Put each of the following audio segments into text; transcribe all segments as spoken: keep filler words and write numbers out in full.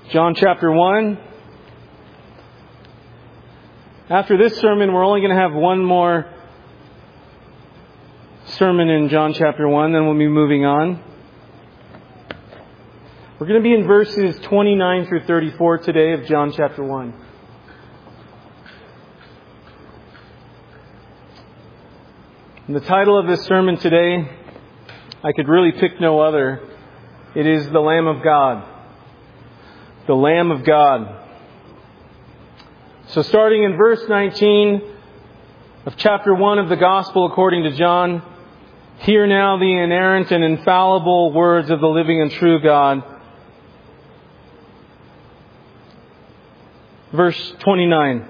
John chapter one. After this sermon, we're only going to have one more sermon in John chapter one, then we'll be moving on. We're going to be in verses twenty-nine through thirty-four today of John chapter one. And the title of this sermon today, I could really pick no other. It is The Lamb of God. The Lamb of God. So starting in verse nineteen of chapter one of the Gospel according to John, hear now the inerrant and infallible words of the living and true God. Verse twenty-nine.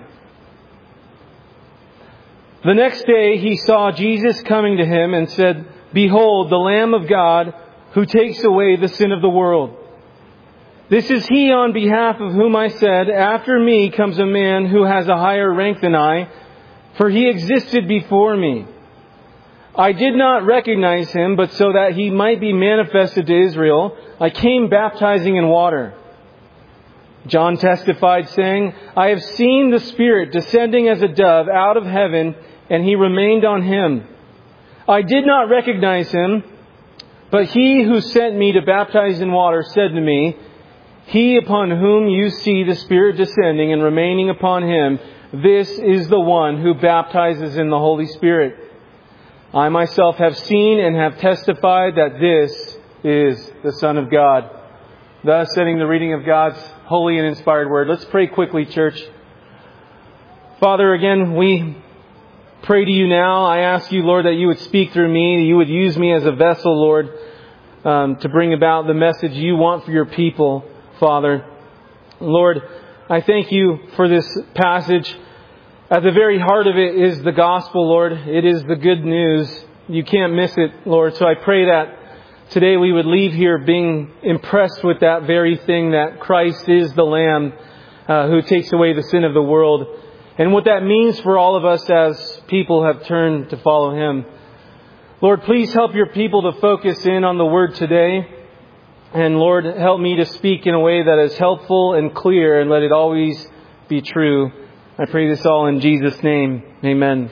The next day he saw Jesus coming to him and said, Behold, the Lamb of God who takes away the sin of the world. This is he on behalf of whom I said, After me comes a man who has a higher rank than I, for he existed before me. I did not recognize him, but so that he might be manifested to Israel, I came baptizing in water. John testified, saying, I have seen the Spirit descending as a dove out of heaven, and he remained on him. I did not recognize him, but he who sent me to baptize in water said to me, He upon whom you see the Spirit descending and remaining upon him, this is the one who baptizes in the Holy Spirit. I myself have seen and have testified that this is the Son of God. Thus, ending the reading of God's holy and inspired word. Let's pray quickly, church. Father, again, we pray to you now. I ask you, Lord, that you would speak through me, that you would use me as a vessel, Lord, um, to bring about the message you want for your people, Father. Lord, I thank you for this passage. At the very heart of it is the gospel, Lord. It is the good news. You can't miss it, Lord. So I pray that today we would leave here being impressed with that very thing, that Christ is the Lamb uh, who takes away the sin of the world. And what that means for all of us as people have turned to follow Him. Lord, please help your people to focus in on the Word today. And Lord, help me to speak in a way that is helpful and clear, and let it always be true. I pray this all in Jesus' name. Amen.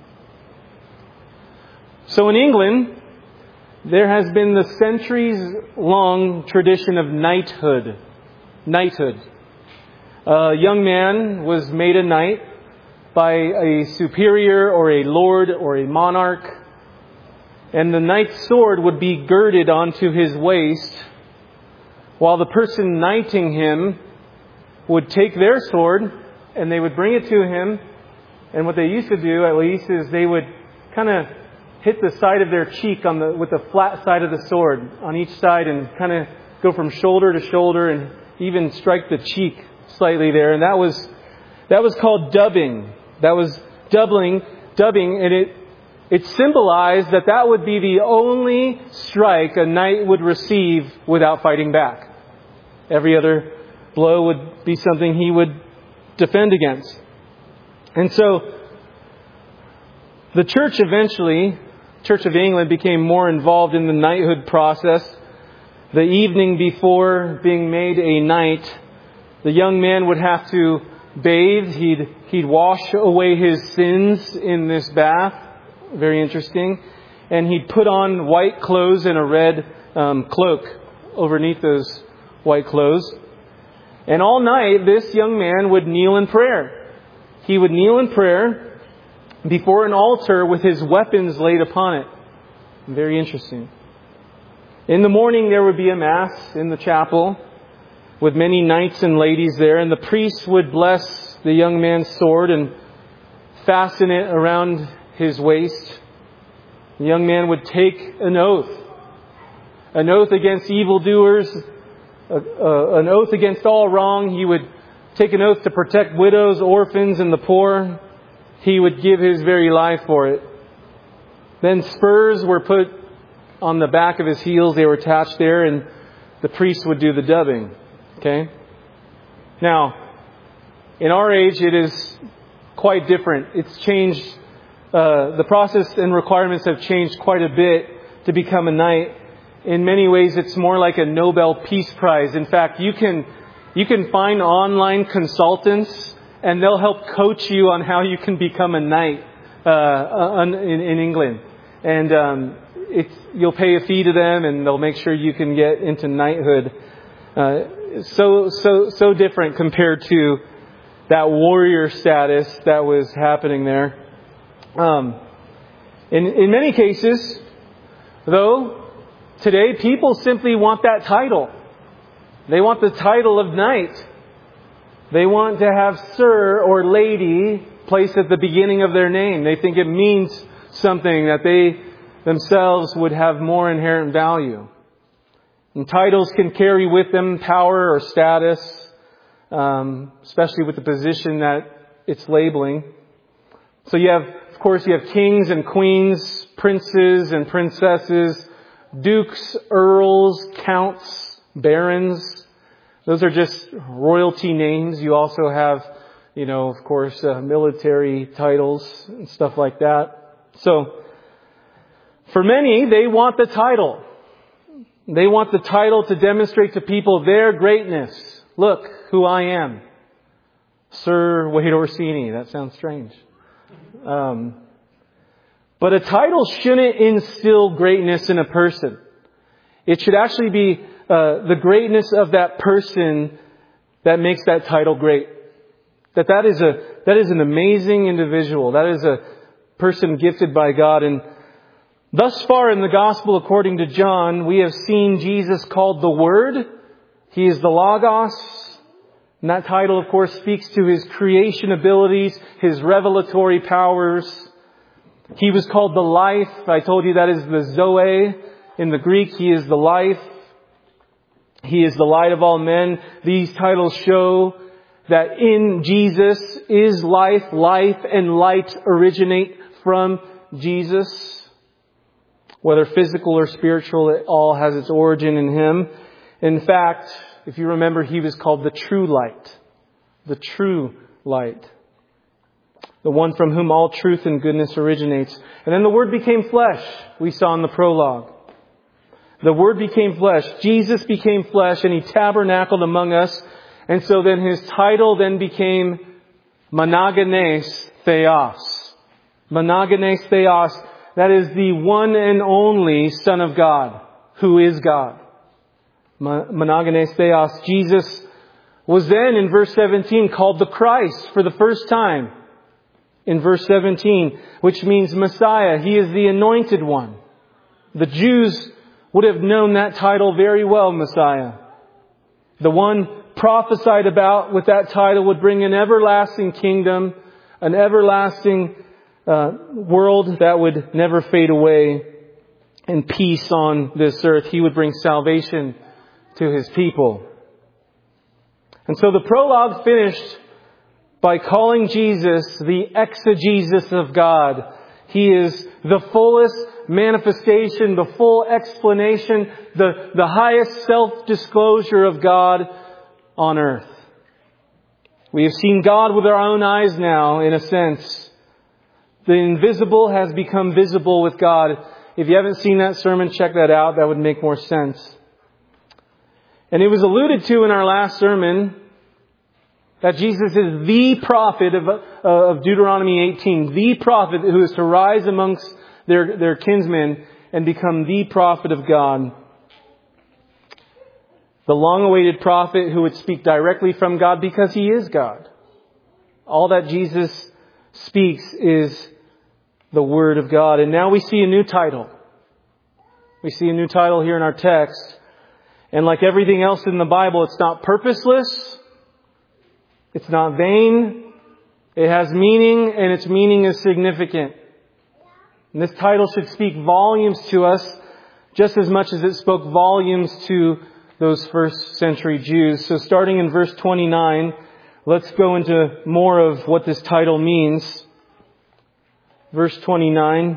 So in England, there has been the centuries-long tradition of knighthood. Knighthood. A young man was made a knight by a superior or a lord or a monarch. And the knight's sword would be girded onto his waist, while the person knighting him would take their sword and they would bring it to him. And what they used to do, at least, is they would kind of hit the side of their cheek on the with the flat side of the sword on each side, and kind of go from shoulder to shoulder and even strike the cheek slightly there. And that was that was called dubbing. That was doubling, dubbing, and it it symbolized that that would be the only strike a knight would receive without fighting back. Every other blow would be something he would defend against. And so the church eventually, Church of England, became more involved in the knighthood process. The evening before being made a knight, the young man would have to bathe. He'd, he'd wash away his sins in this bath. Very interesting. And he'd put on white clothes and a red um, cloak underneath those white clothes. And all night, this young man would kneel in prayer. He would kneel in prayer before an altar with his weapons laid upon it. Very interesting. In the morning, there would be a mass in the chapel with many knights and ladies there. And the priest would bless the young man's sword and fasten it around his waist. The young man would take an oath. An oath against evildoers. A, a, an oath against all wrong. He would take an oath to protect widows, orphans, and the poor. He would give his very life for it. Then spurs were put on the back of his heels. They were attached there, and the priest would do the dubbing. Okay? Now, in our age, it is quite different. It's changed. Uh, the process and requirements have changed quite a bit to become a knight. In many ways, it's more like a Nobel Peace Prize. In fact, you can You can find online consultants, and they'll help coach you on how you can become a knight uh, in, in England. And um, it's, you'll pay a fee to them, and they'll make sure you can get into knighthood. Uh, so so so different compared to that warrior status that was happening there. Um, in in many cases, though, today people simply want that title. They want the title of knight. They want to have sir or lady placed at the beginning of their name. They think it means something, that they themselves would have more inherent value. And titles can carry with them power or status, um, especially with the position that it's labeling. So you have, of course, you have kings and queens, princes and princesses, dukes, earls, counts, barons. Those are just royalty names. You also have, you know, of course, uh, military titles and stuff like that. So, for many, they want the title. They want the title to demonstrate to people their greatness. Look who I am. Sir Wade Orsini. That sounds strange. Um, but a title shouldn't instill greatness in a person. It should actually be uh, the greatness of that person that makes that title great. That that is a that is an amazing individual. That is a person gifted by God. And thus far in the Gospel according to John, we have seen Jesus called the Word. He is the Logos. And that title, of course, speaks to His creation abilities, His revelatory powers. He was called the Life. I told you that is the Zoe. In the Greek, He is the Life. He is the light of all men. These titles show that in Jesus is life. Life and light originate from Jesus. Whether physical or spiritual, it all has its origin in Him. In fact, if you remember, He was called the true light. The true light. The one from whom all truth and goodness originates. And then the Word became flesh, we saw in the prologue. The Word became flesh. Jesus became flesh, and He tabernacled among us. And so then His title then became Monogenes Theos. Monogenes Theos. That is the one and only Son of God, who is God. Monogenes Theos. Jesus was then, in verse seventeen, called the Christ for the first time. In verse seventeen, which means Messiah. He is the anointed one. The Jews would have known that title very well, Messiah. The one prophesied about with that title would bring an everlasting kingdom, an everlasting uh, world that would never fade away, and peace on this earth. He would bring salvation to His people. And so the prologue finished by calling Jesus the exegesis of God. He is the fullest manifestation, the full explanation, the, the highest self-disclosure of God on earth. We have seen God with our own eyes now, in a sense. The invisible has become visible with God. If you haven't seen that sermon, check that out. That would make more sense. And it was alluded to in our last sermon that Jesus is the prophet of, uh, of Deuteronomy eighteen. The prophet who is to rise amongst their, their kinsmen and become the prophet of God. The long-awaited prophet who would speak directly from God because He is God. All that Jesus speaks is the Word of God. And now we see a new title. We see a new title here in our text. And like everything else in the Bible, it's not purposeless. It's not vain. It has meaning, and its meaning is significant. And this title should speak volumes to us, just as much as it spoke volumes to those first century Jews. So starting in verse twenty-nine, let's go into more of what this title means. Verse twenty-nine.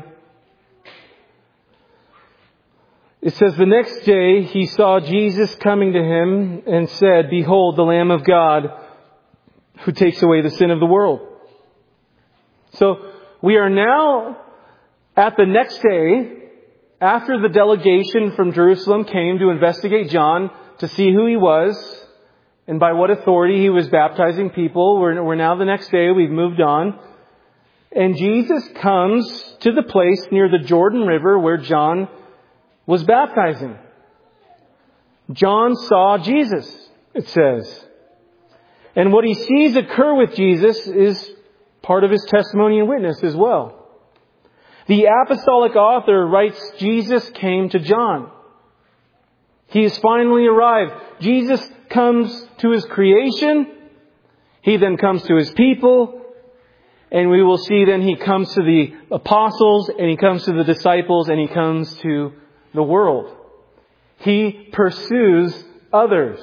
It says, "The next day he saw Jesus coming to him and said, 'Behold, the Lamb of God who takes away the sin of the world.'" So we are now at the next day, after the delegation from Jerusalem came to investigate John to see who he was. and by what authority He was baptizing people. We're, we're now the next day. We've moved on. And Jesus comes to the place near the Jordan River where John was baptizing. John saw Jesus, it says. And what he sees occur with Jesus is part of his testimony and witness as well. The apostolic author writes, Jesus came to John. He has finally arrived. Jesus comes to His creation. He then comes to His people. And we will see then He comes to the apostles, and He comes to the disciples, and He comes to the world. He pursues others.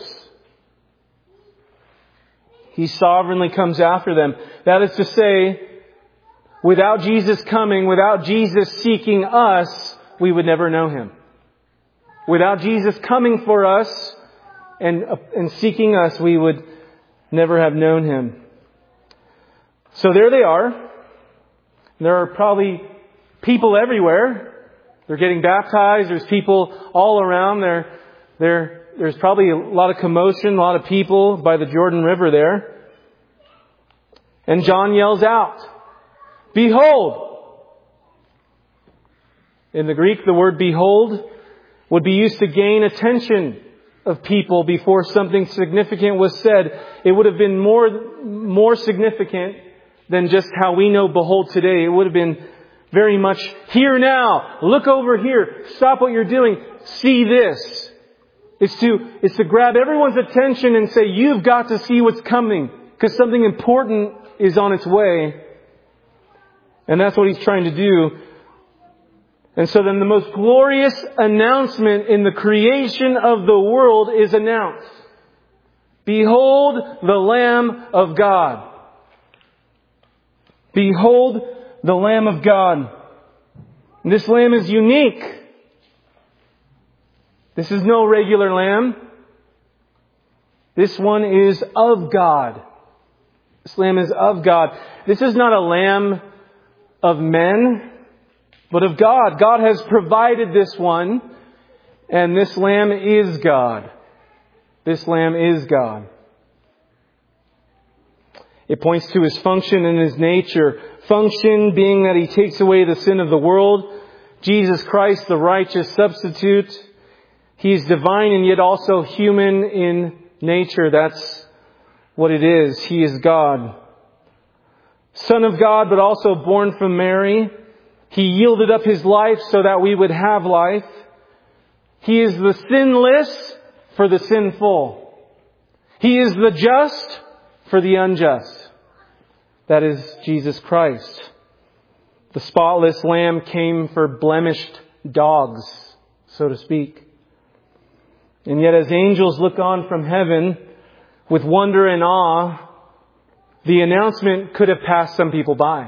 He sovereignly comes after them. That is to say, without Jesus coming, without Jesus seeking us, we would never know Him. Without Jesus coming for us and, and seeking us, we would never have known Him. So there they are. There are probably people everywhere. They're getting baptized. There's people all around. There, there, there's probably a lot of commotion, a lot of people by the Jordan River there. And John yells out, "Behold!" In the Greek, the word behold would be used to gain attention of people before something significant was said. It would have been more, more significant than just how we know behold today. It would have been very much, here now, look over here, stop what you're doing, see this. It's to, it's to grab everyone's attention and say, you've got to see what's coming, because something important is on its way. And that's what He's trying to do. And so then the most glorious announcement in the creation of the world is announced. Behold the Lamb of God. Behold the Lamb of God. And this Lamb is unique. This is no regular lamb. This one is of God. This lamb is of God. This is not a lamb of men, but of God. God has provided this one, and this lamb is God. This lamb is God. It points to His function and His nature. Function being that He takes away the sin of the world. Jesus Christ, the righteous substitute. He is divine and yet also human in nature. That's what it is. He is God. Son of God, but also born from Mary. He yielded up His life so that we would have life. He is the sinless for the sinful. He is the just for the unjust. That is Jesus Christ. The spotless lamb came for blemished dogs, so to speak. And yet as angels look on from heaven with wonder and awe, the announcement could have passed some people by.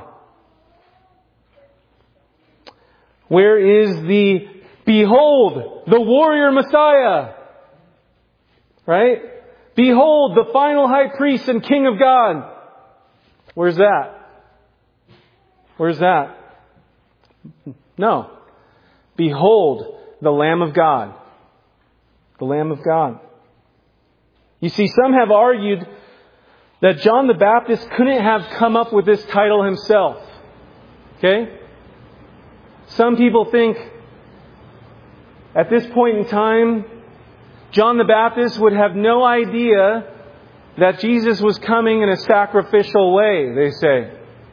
Where is the, behold, the warrior Messiah? Right? Behold, the final high priest and King of God. Where's that? Where's that? No. Behold, the Lamb of God. The Lamb of God. You see, some have argued that John the Baptist couldn't have come up with this title himself. Okay? Some people think at this point in time, John the Baptist would have no idea that Jesus was coming in a sacrificial way, they say.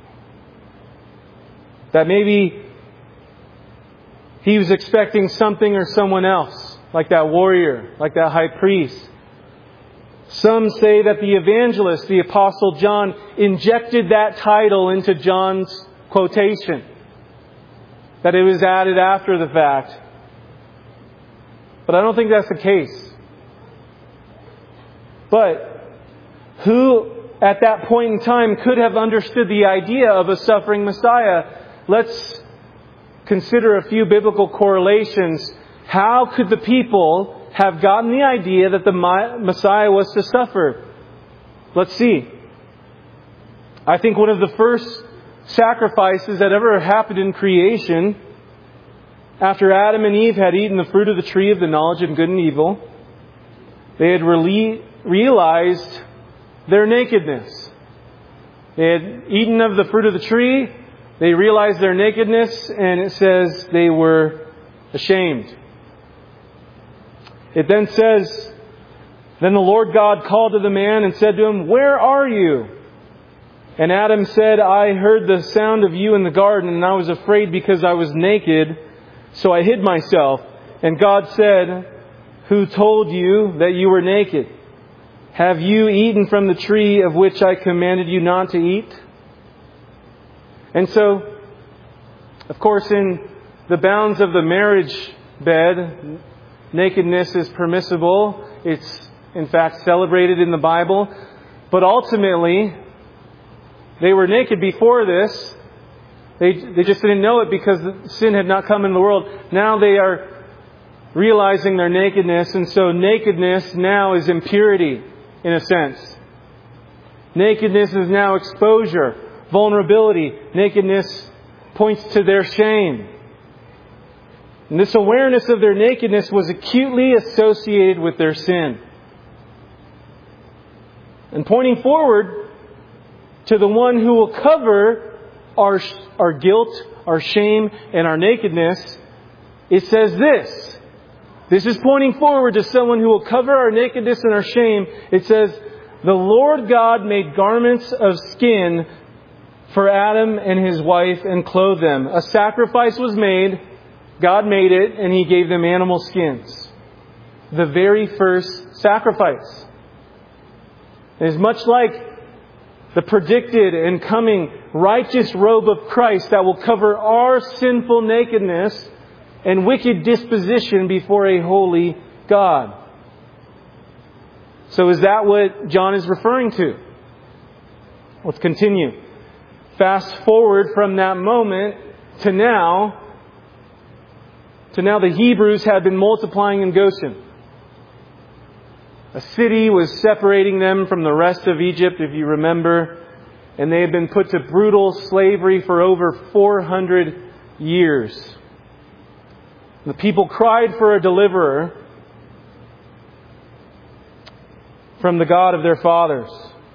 That maybe he was expecting something or someone else, like that warrior, like that high priest. Some say that the evangelist, the Apostle John, injected that title into John's quotation. That it was added after the fact. But I don't think that's the case. But who at that point in time could have understood the idea of a suffering Messiah? Let's consider a few biblical correlations. How could the people have gotten the idea that the Messiah was to suffer? Let's see. I think one of the first sacrifices that ever happened in creation, after Adam and Eve had eaten the fruit of the tree of the knowledge of good and evil, they had rele- realized their nakedness. They had eaten of the fruit of the tree. They realized their nakedness, and it says they were ashamed. It then says, "Then the Lord God called to the man and said to him, 'Where are you?' And Adam said, 'I heard the sound of you in the garden, and I was afraid because I was naked, so I hid myself.' And God said, 'Who told you that you were naked? Have you eaten from the tree of which I commanded you not to eat?'" And so, of course, in the bounds of the marriage bed, nakedness is permissible. It's, in fact, celebrated in the Bible. But ultimately, they were naked before this. They, they just didn't know it because sin had not come into the world. Now they are realizing their nakedness. And so nakedness now is impurity, in a sense. Nakedness is now exposure, vulnerability. Nakedness points to their shame. And this awareness of their nakedness was acutely associated with their sin. And pointing forward to the one who will cover our, our guilt, our shame, and our nakedness, it says this. This is pointing forward to someone who will cover our nakedness and our shame. It says, "The Lord God made garments of skin for Adam and his wife and clothed them." A sacrifice was made. God made it, and He gave them animal skins. The very first sacrifice. It is much like the predicted and coming righteous robe of Christ that will cover our sinful nakedness and wicked disposition before a holy God. So is that what John is referring to? Let's continue. Fast forward from that moment to now. To now the Hebrews had been multiplying in Goshen. A city was separating them from the rest of Egypt, if you remember. And they had been put to brutal slavery for over four hundred years. The people cried for a deliverer from the God of their fathers.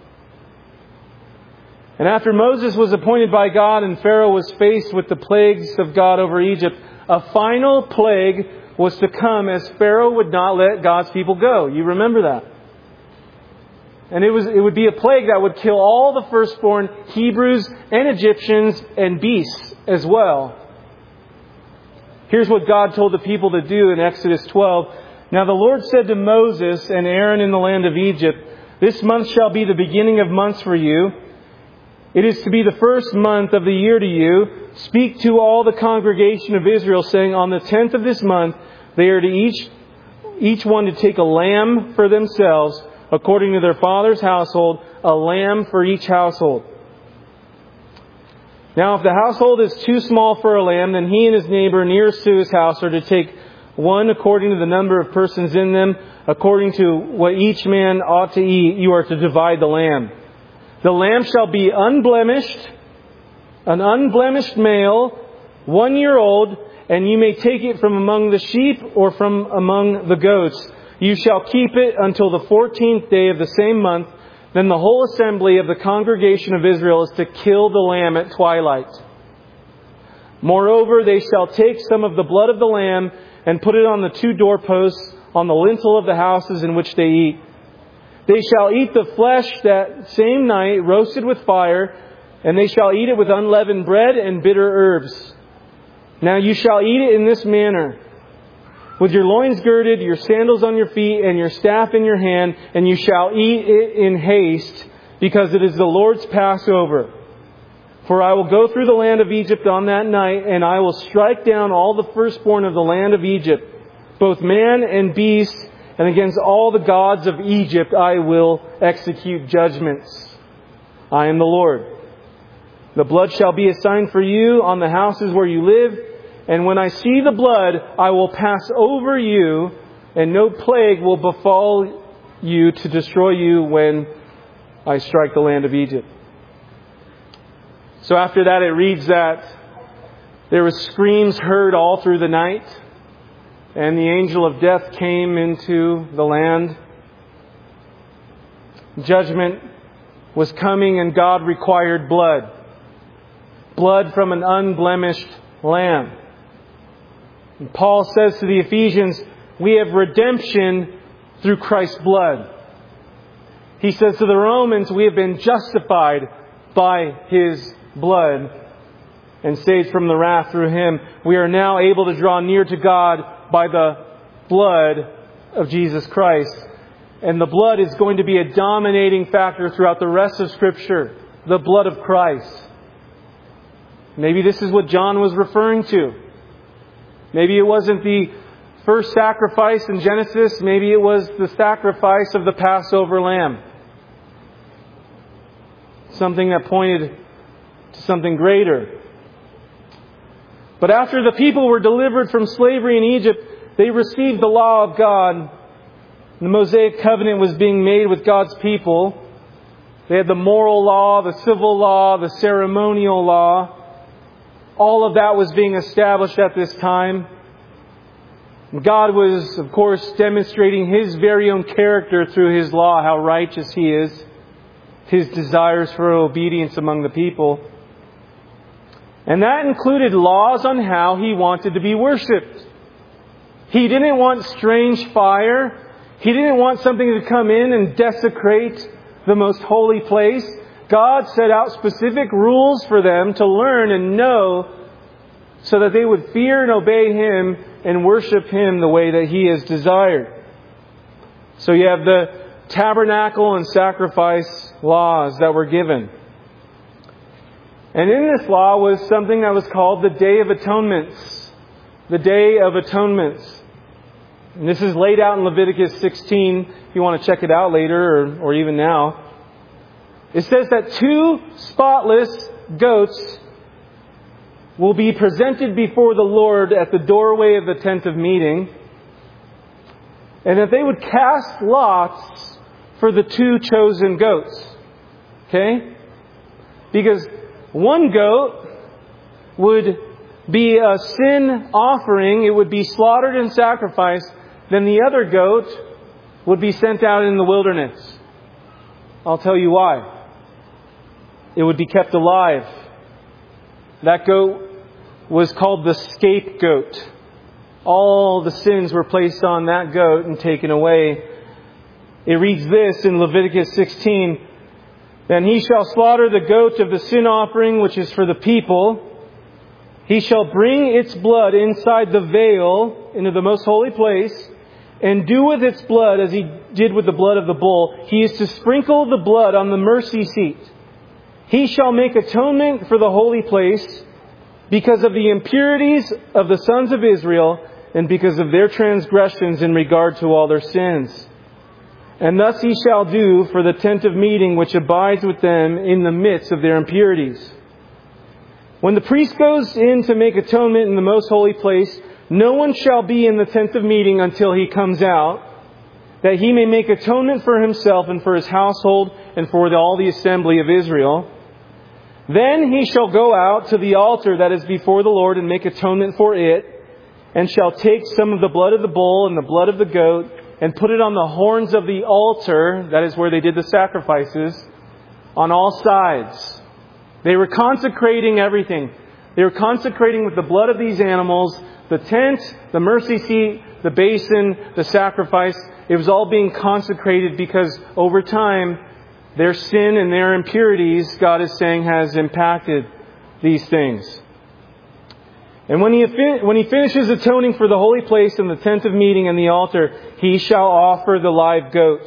And after Moses was appointed by God and Pharaoh was faced with the plagues of God over Egypt, a final plague was to come as Pharaoh would not let God's people go. You remember that. And it was it would be a plague that would kill all the firstborn Hebrews and Egyptians and beasts as well. Here's what God told the people to do in Exodus twelve. "Now the Lord said to Moses and Aaron in the land of Egypt, 'This month shall be the beginning of months for you. It is to be the first month of the year to you. Speak to all the congregation of Israel, saying, on the tenth of this month, they are to each, each one to take a lamb for themselves, according to their father's household, a lamb for each household. Now, if the household is too small for a lamb, then he and his neighbor nearest to his house are to take one according to the number of persons in them, according to what each man ought to eat. You are to divide the lamb. The lamb shall be unblemished, an unblemished male, one year old, and you may take it from among the sheep or from among the goats. You shall keep it until the fourteenth day of the same month. Then the whole assembly of the congregation of Israel is to kill the lamb at twilight. Moreover, they shall take some of the blood of the lamb and put it on the two doorposts on the lintel of the houses in which they eat. They shall eat the flesh that same night, roasted with fire, and they shall eat it with unleavened bread and bitter herbs. Now you shall eat it in this manner, with your loins girded, your sandals on your feet, and your staff in your hand, and you shall eat it in haste, because it is the Lord's Passover. For I will go through the land of Egypt on that night, and I will strike down all the firstborn of the land of Egypt, both man and beast, and against all the gods of Egypt I will execute judgments. I am the Lord. The blood shall be a sign for you on the houses where you live, and when I see the blood, I will pass over you, and no plague will befall you to destroy you when I strike the land of Egypt. So after that, it reads that there were screams heard all through the night, and the angel of death came into the land. Judgment was coming, and God required blood. Blood from an unblemished lamb. And Paul says to the Ephesians, we have redemption through Christ's blood. He says to the Romans, we have been justified by His blood and saved from the wrath through Him. We are now able to draw near to God by the blood of Jesus Christ. And the blood is going to be a dominating factor throughout the rest of Scripture. The blood of Christ. Maybe this is what John was referring to. Maybe it wasn't the first sacrifice in Genesis. Maybe it was the sacrifice of the Passover lamb. Something that pointed to something greater. But after the people were delivered from slavery in Egypt, they received the law of God. The Mosaic covenant was being made with God's people. They had the moral law, the civil law, the ceremonial law. All of that was being established at this time. God was, of course, demonstrating His very own character through His law, how righteous He is, His desires for obedience among the people. And that included laws on how He wanted to be worshipped. He didn't want strange fire. He didn't want something to come in and desecrate the most holy place. God set out specific rules for them to learn and know so that they would fear and obey Him and worship Him the way that He has desired. So you have the tabernacle and sacrifice laws that were given. And in this law was something that was called the Day of Atonements. The Day of Atonements. And this is laid out in Leviticus sixteen, if you want to check it out later or, or even now. It says that two spotless goats will be presented before the Lord at the doorway of the tent of meeting. And that they would cast lots for the two chosen goats. Okay? Because one goat would be a sin offering. It would be slaughtered and sacrificed. Then the other goat would be sent out in the wilderness. I'll tell you why. It would be kept alive. That goat was called the scapegoat. All the sins were placed on that goat and taken away. It reads this in Leviticus sixteen. Then he shall slaughter the goat of the sin offering, which is for the people. He shall bring its blood inside the veil into the most holy place, and do with its blood as he did with the blood of the bull. He is to sprinkle the blood on the mercy seat. He shall make atonement for the holy place because of the impurities of the sons of Israel and because of their transgressions in regard to all their sins. And thus he shall do for the tent of meeting which abides with them in the midst of their impurities. When the priest goes in to make atonement in the most holy place, no one shall be in the tent of meeting until he comes out, that he may make atonement for himself and for his household and for the, all the assembly of Israel. Then he shall go out to the altar that is before the Lord and make atonement for it, and shall take some of the blood of the bull and the blood of the goat, and put it on the horns of the altar, that is where they did the sacrifices, on all sides. They were consecrating everything. They were consecrating with the blood of these animals, the tent, the mercy seat, the basin, the sacrifice. It was all being consecrated because over time, their sin and their impurities, God is saying, has impacted these things. And when he, when he finishes atoning for the holy place and the tent of meeting and the altar, he shall offer the live goat.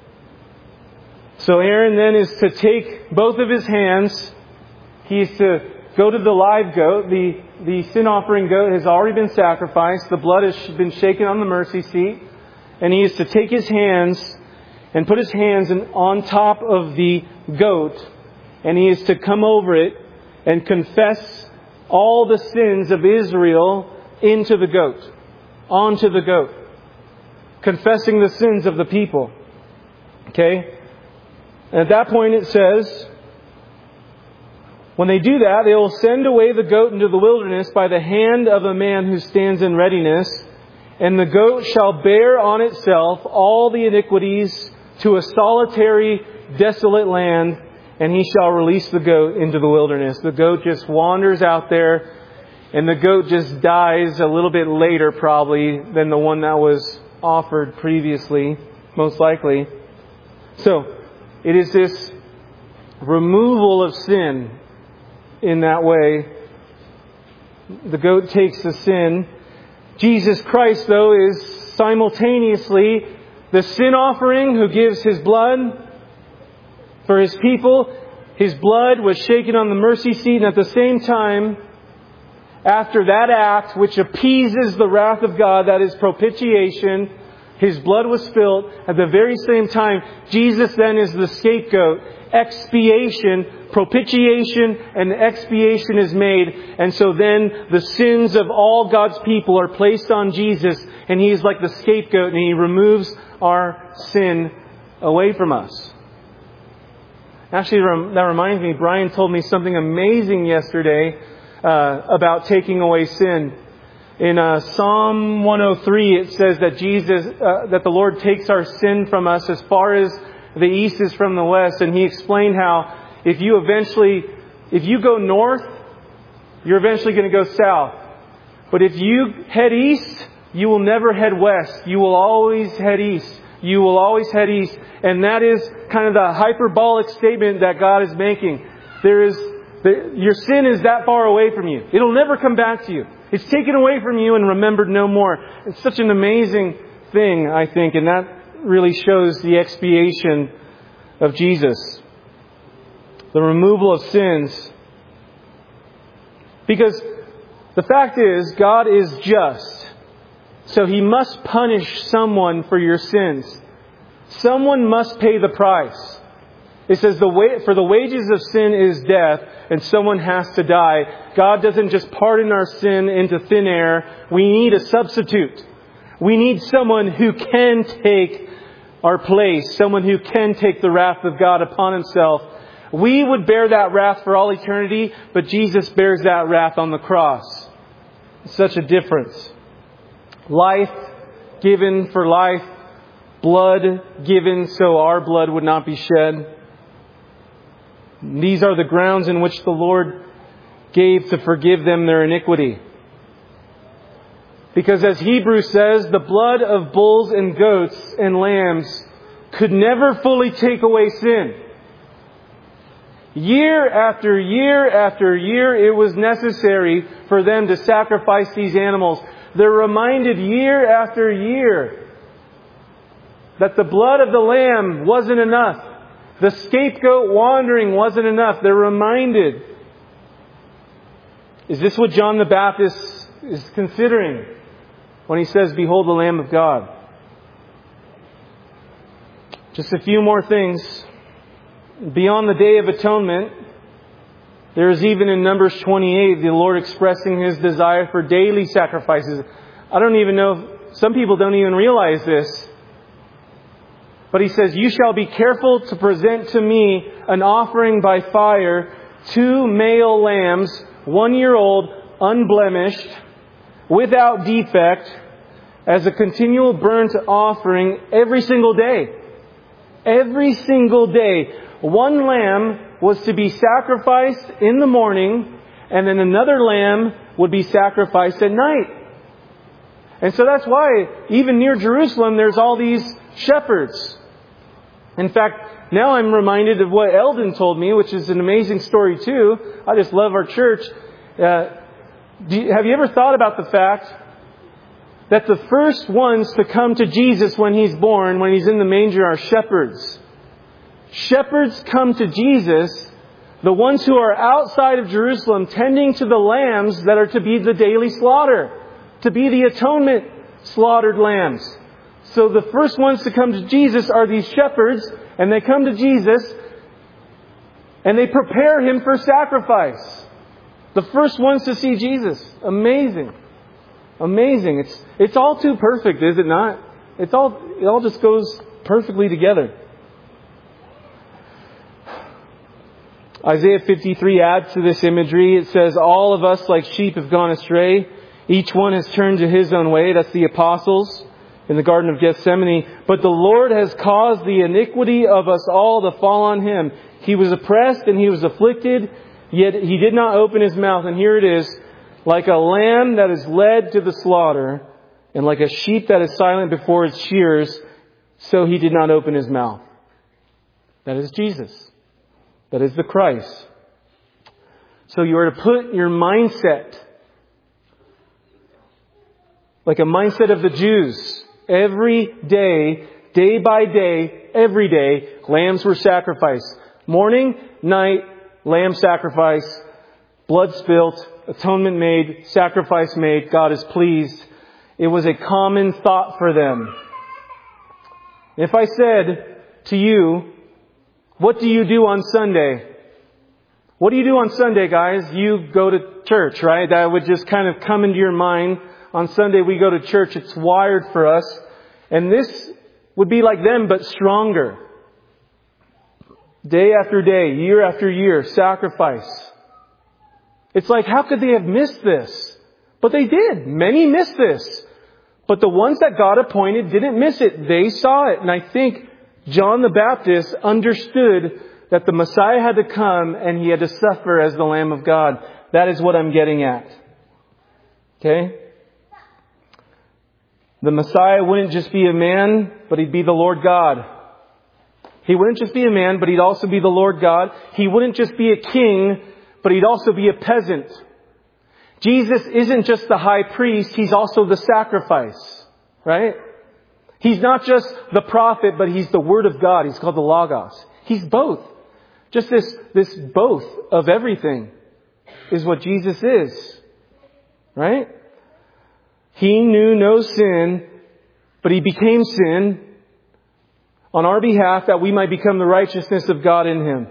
So Aaron then is to take both of his hands. He is to go to the live goat. The, the sin offering goat has already been sacrificed. The blood has been shaken on the mercy seat. And he is to take his hands and put his hands in, on top of the goat. And he is to come over it and confess all the sins of Israel into the goat, onto the goat, confessing the sins of the people. Okay? And at that point it says, when they do that, they will send away the goat into the wilderness by the hand of a man who stands in readiness, and the goat shall bear on itself all the iniquities to a solitary desolate land, and He shall release the goat into the wilderness. The goat just wanders out there, and the goat just dies a little bit later probably than the one that was offered previously, most likely. So, it is this removal of sin in that way. The goat takes the sin. Jesus Christ, though, is simultaneously the sin offering who gives His blood for His people. His blood was shaken on the mercy seat, and at the same time, after that act which appeases the wrath of God, that is propitiation, His blood was spilled. At the very same time, Jesus then is the scapegoat. Expiation, propitiation, and expiation is made. And so then the sins of all God's people are placed on Jesus. And He is like the scapegoat, and He removes our sin away from us. Actually, that reminds me, Brian told me something amazing yesterday uh, about taking away sin. In uh, Psalm one oh three, it says that Jesus, uh, that the Lord takes our sin from us as far as the east is from the west. And He explained how if you eventually, if you go north, you're eventually going to go south. But if you head east, you will never head west. You will always head east. You will always head east. And that is kind of the hyperbolic statement that God is making. There is, the, your sin is that far away from you. It'll never come back to you. It's taken away from you and remembered no more. It's such an amazing thing, I think, and that really shows the expiation of Jesus. The removal of sins. Because the fact is, God is just. So He must punish someone for your sins. Someone must pay the price. It says, the wa- for the wages of sin is death, and someone has to die. God doesn't just pardon our sin into thin air. We need a substitute. We need someone who can take our place. Someone who can take the wrath of God upon Himself. We would bear that wrath for all eternity, but Jesus bears that wrath on the cross. Such a difference. Life given for life. Blood given so our blood would not be shed. These are the grounds in which the Lord gave to forgive them their iniquity. Because as Hebrews says, the blood of bulls and goats and lambs could never fully take away sin. Year after year after year, it was necessary for them to sacrifice these animals. They're reminded year after year that the blood of the lamb wasn't enough. The scapegoat wandering wasn't enough. They're reminded. Is this what John the Baptist is considering when he says, "Behold the Lamb of God"? Just a few more things. Beyond the Day of Atonement, there is even in Numbers twenty-eight, the Lord expressing His desire for daily sacrifices. I don't even know, some people don't even realize this. But He says, "You shall be careful to present to me an offering by fire, two male lambs, one year old, unblemished, without defect, as a continual burnt offering every single day." Every single day. One lamb was to be sacrificed in the morning, and then another lamb would be sacrificed at night. And so that's why, even near Jerusalem, there's all these shepherds. In fact, now I'm reminded of what Eldon told me, which is an amazing story too. I just love our church. Uh, do you, have you ever thought about the fact that the first ones to come to Jesus when He's born, when He's in the manger, are shepherds? Shepherds come to Jesus, the ones who are outside of Jerusalem, tending to the lambs that are to be the daily slaughter, to be the atonement slaughtered lambs. So the first ones to come to Jesus are these shepherds, and they come to Jesus, and they prepare Him for sacrifice. The first ones to see Jesus. Amazing. Amazing. It's it's all too perfect, is it not? It's all it all just goes perfectly together. Isaiah fifty-three adds to this imagery. It says, "All of us like sheep have gone astray. Each one has turned to his own way." That's the apostles. in the Garden of Gethsemane. But the Lord has caused the iniquity of us all to fall on Him. He was oppressed and He was afflicted, yet He did not open His mouth. And here it is, like a lamb that is led to the slaughter, and like a sheep that is silent before its shearers, so He did not open His mouth. That is Jesus. That is the Christ. So you are to put your mindset like a mindset of the Jews. Every day, day by day, every day, lambs were sacrificed. Morning, night, lamb sacrifice, blood spilt, atonement made, sacrifice made, God is pleased. It was a common thought for them. If I said to you, what do you do on Sunday? What do you do on Sunday, guys? You go to church, right? That would just kind of come into your mind. On Sunday we go to church. It's wired for us. And this would be like them, but stronger. Day after day, year after year, sacrifice. It's like, how could they have missed this? But they did. Many missed this. But the ones that God appointed didn't miss it. They saw it. And I think John the Baptist understood that the Messiah had to come and He had to suffer as the Lamb of God. That is what I'm getting at. Okay? The Messiah wouldn't just be a man, but He'd be the Lord God. He wouldn't just be a man, but He'd also be the Lord God. He wouldn't just be a king, but He'd also be a peasant. Jesus isn't just the high priest, He's also the sacrifice. Right? He's not just the prophet, but He's the Word of God. He's called the Logos. He's both. Just this, this both of everything is what Jesus is. Right? He knew no sin, but He became sin on our behalf that we might become the righteousness of God in Him.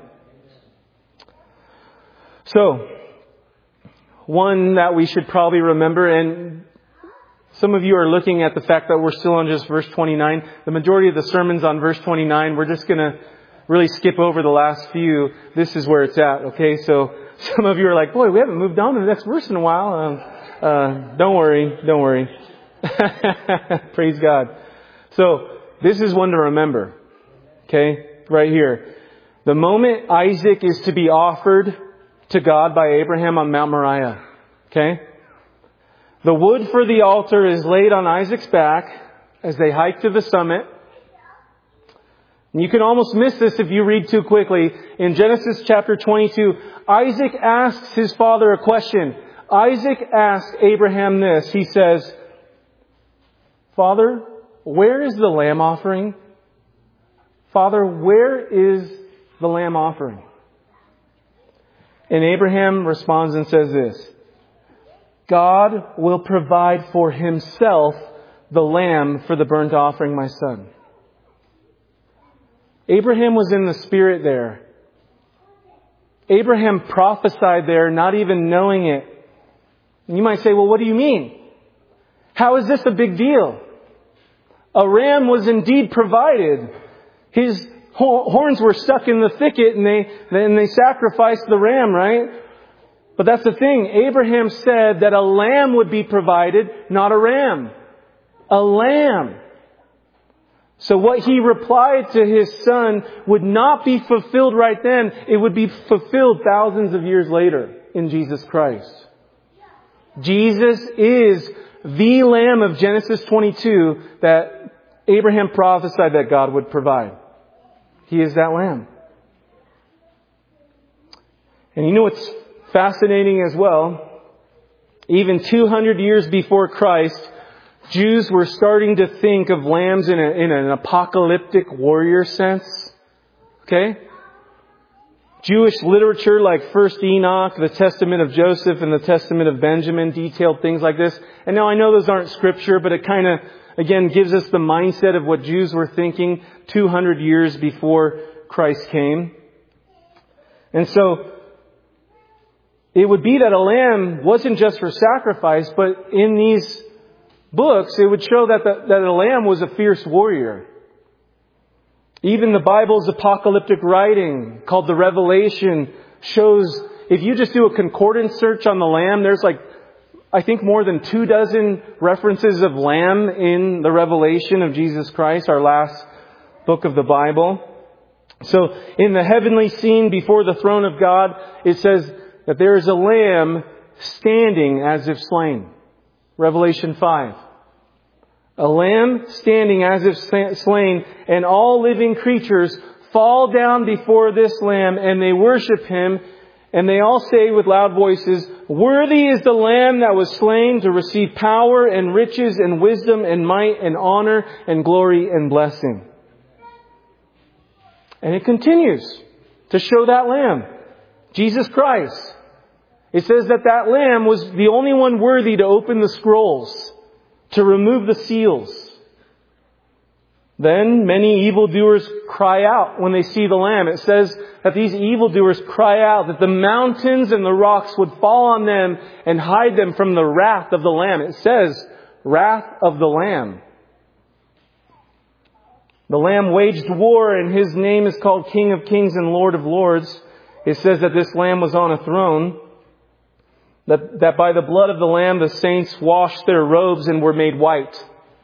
So, one that we should probably remember, and some of you are looking at the fact that we're still on just verse twenty-nine. The majority of the sermon's on verse twenty-nine. We're just going to really skip over the last few. This is where it's at, okay? So, some of you are like, boy, we haven't moved on to the next verse in a while. Um, Uh, don't worry, don't worry. Praise God. So, this is one to remember. Okay? Right here. The moment Isaac is to be offered to God by Abraham on Mount Moriah. Okay? The wood for the altar is laid on Isaac's back as they hike to the summit. And you can almost miss this if you read too quickly. In Genesis chapter twenty-two, Isaac asks his father a question. Isaac asked Abraham this. He says, Father, where is the lamb offering? Father, where is the lamb offering? And Abraham responds and says this, God will provide for Himself the lamb for the burnt offering, my son. Abraham was in the Spirit there. Abraham prophesied there, not even knowing it. And you might say, well, what do you mean? How is this a big deal? A ram was indeed provided. His horns were stuck in the thicket and they, and they sacrificed the ram, right? But that's the thing. Abraham said that a lamb would be provided, not a ram. A lamb. So what he replied to his son would not be fulfilled right then. It would be fulfilled thousands of years later in Jesus Christ. Jesus is the Lamb of Genesis twenty-two that Abraham prophesied that God would provide. He is that Lamb. And you know what's fascinating as well? Even two hundred years before Christ, Jews were starting to think of lambs in, a, in an apocalyptic warrior sense. Okay? Jewish literature like First Enoch, the Testament of Joseph, and the Testament of Benjamin detailed things like this. And now I know those aren't scripture, but it kind of, again, gives us the mindset of what Jews were thinking two hundred years before Christ came. And so, it would be that a lamb wasn't just for sacrifice, but in these books, it would show that, the, that a lamb was a fierce warrior. Even the Bible's apocalyptic writing, called the Revelation, shows, if you just do a concordance search on the lamb, there's like I think, more than two dozen references of lamb in the revelation of Jesus Christ, our last book of the Bible. So in the heavenly scene before the throne of God, it says that there is a lamb standing as if slain. Revelation five. A lamb standing as if slain, and all living creatures fall down before this lamb and they worship him, and they all say with loud voices, "Worthy is the lamb that was slain to receive power and riches and wisdom and might and honor and glory and blessing." And it continues to show that lamb, Jesus Christ. It says that that lamb was the only one worthy to open the scrolls, to remove the seals. Then many evildoers cry out when they see the lamb. It says that these evildoers cry out that the mountains and the rocks would fall on them and hide them from the wrath of the lamb. It says, wrath of the lamb. The lamb waged war, and his name is called King of Kings and Lord of Lords. It says that this lamb was on a throne. That, that by the blood of the lamb the saints washed their robes and were made white.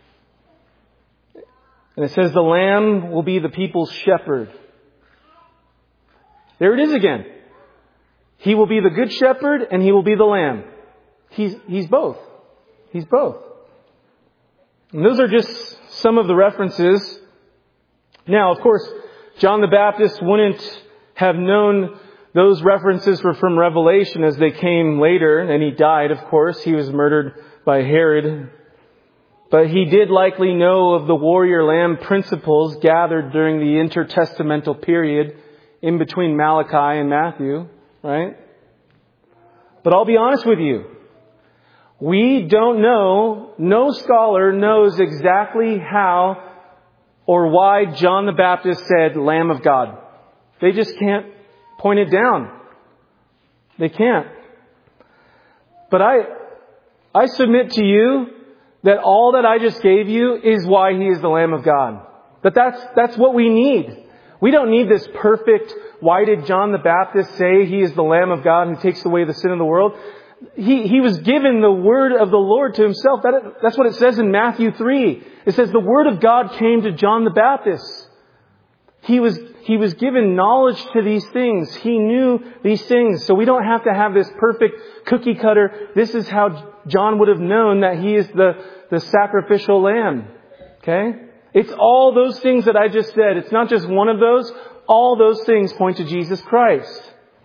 And it says the lamb will be the people's shepherd. There it is again. He will be the good shepherd and he will be the lamb. He's, he's both. He's both. And those are just some of the references. Now, of course, John the Baptist wouldn't have known those references were from Revelation as they came later, and he died, of course. He was murdered by Herod. But he did likely know of the warrior lamb principles gathered during the intertestamental period in between Malachi and Matthew, right? But I'll be honest with you. We don't know, no scholar knows exactly how or why John the Baptist said Lamb of God. They just can't point it down. They can't. But I, I submit to you that all that I just gave you is why He is the Lamb of God. That that's, that's what we need. We don't need this perfect, why did John the Baptist say He is the Lamb of God and takes away the sin of the world? He, he was given the word of the Lord to Himself. That, that's what it says in Matthew three. It says the word of God came to John the Baptist. He was, he was given knowledge to these things. He knew these things. So we don't have to have this perfect cookie cutter. This is how John would have known that He is the, the sacrificial lamb. Okay? It's all those things that I just said. It's not just one of those. All those things point to Jesus Christ.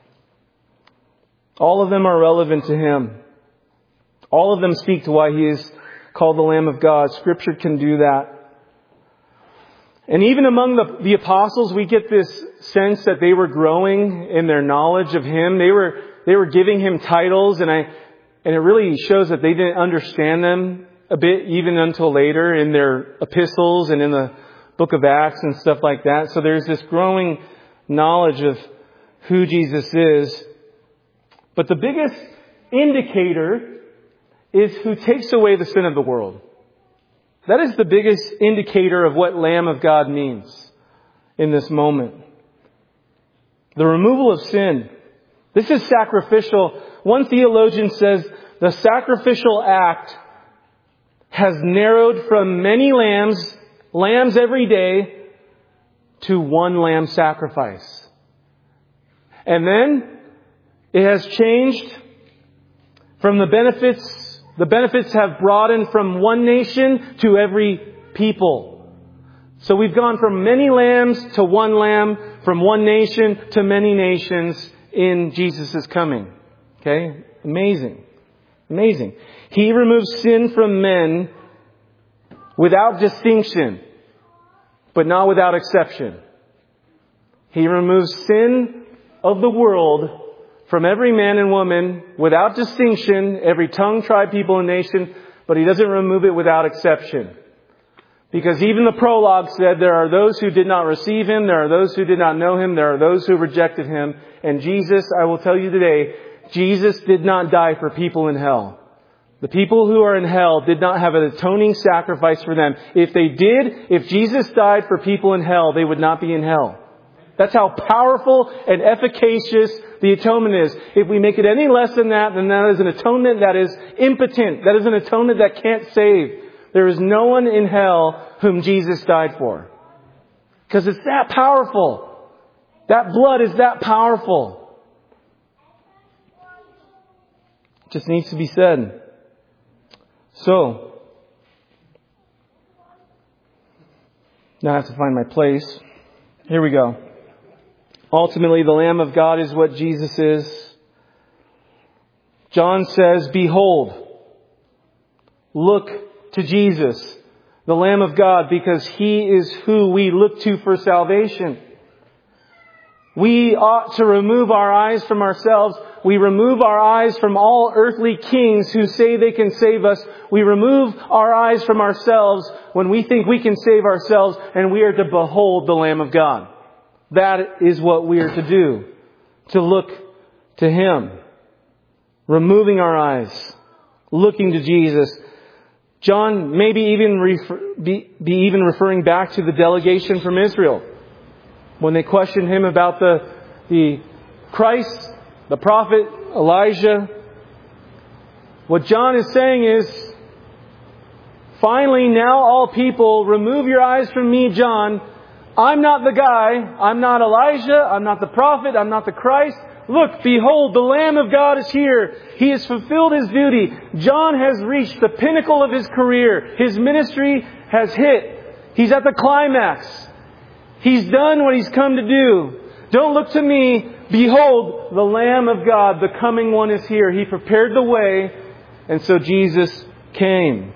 All of them are relevant to Him. All of them speak to why He is called the Lamb of God. Scripture can do that. And even among the, the apostles, we get this sense that they were growing in their knowledge of Him. They were, they were giving Him titles, and I, and it really shows that they didn't understand them a bit even until later in their epistles and in the book of Acts and stuff like that. So there's this growing knowledge of who Jesus is. But the biggest indicator is who takes away the sin of the world. That is the biggest indicator of what Lamb of God means in this moment. The removal of sin. This is sacrificial. One theologian says the sacrificial act has narrowed from many lambs, lambs every day, to one lamb sacrifice. And then it has changed from the benefits. The benefits have broadened from one nation to every people. So we've gone from many lambs to one lamb, from one nation to many nations in Jesus' coming. Okay? Amazing. Amazing. He removes sin from men without distinction, but not without exception. He removes sin of the world from every man and woman without distinction, every tongue, tribe, people, and nation, but He doesn't remove it without exception. Because even the prologue said there are those who did not receive Him, there are those who did not know Him, there are those who rejected Him. And Jesus, I will tell you today, Jesus did not die for people in hell. The people who are in hell did not have an atoning sacrifice for them. If they did, if Jesus died for people in hell, they would not be in hell. That's how powerful and efficacious the atonement is. If we make it any less than that, then that is an atonement that is impotent. That is an atonement that can't save. There is no one in hell whom Jesus died for. Because it's that powerful. That blood is that powerful. It just needs to be said. So, now I have to find my place. Here we go. Ultimately, the Lamb of God is what Jesus is. John says, behold, look to Jesus, the Lamb of God, because He is who we look to for salvation. We ought to remove our eyes from ourselves. We remove our eyes from all earthly kings who say they can save us. We remove our eyes from ourselves when we think we can save ourselves, and we are to behold the Lamb of God. That is what we are to do. To look to Him. Removing our eyes. Looking to Jesus. John maybe even refer, be, be even referring back to the delegation from Israel. When they questioned Him about the, the Christ, the prophet, Elijah. What John is saying is, finally now all people, remove your eyes from me, John. I'm not the guy. I'm not Elijah. I'm not the prophet. I'm not the Christ. Look, behold, the Lamb of God is here. He has fulfilled His duty. John has reached the pinnacle of his career. His ministry has hit. He's at the climax. He's done what He's come to do. Don't look to me. Behold, the Lamb of God, the coming one, is here. He prepared the way, and so Jesus came.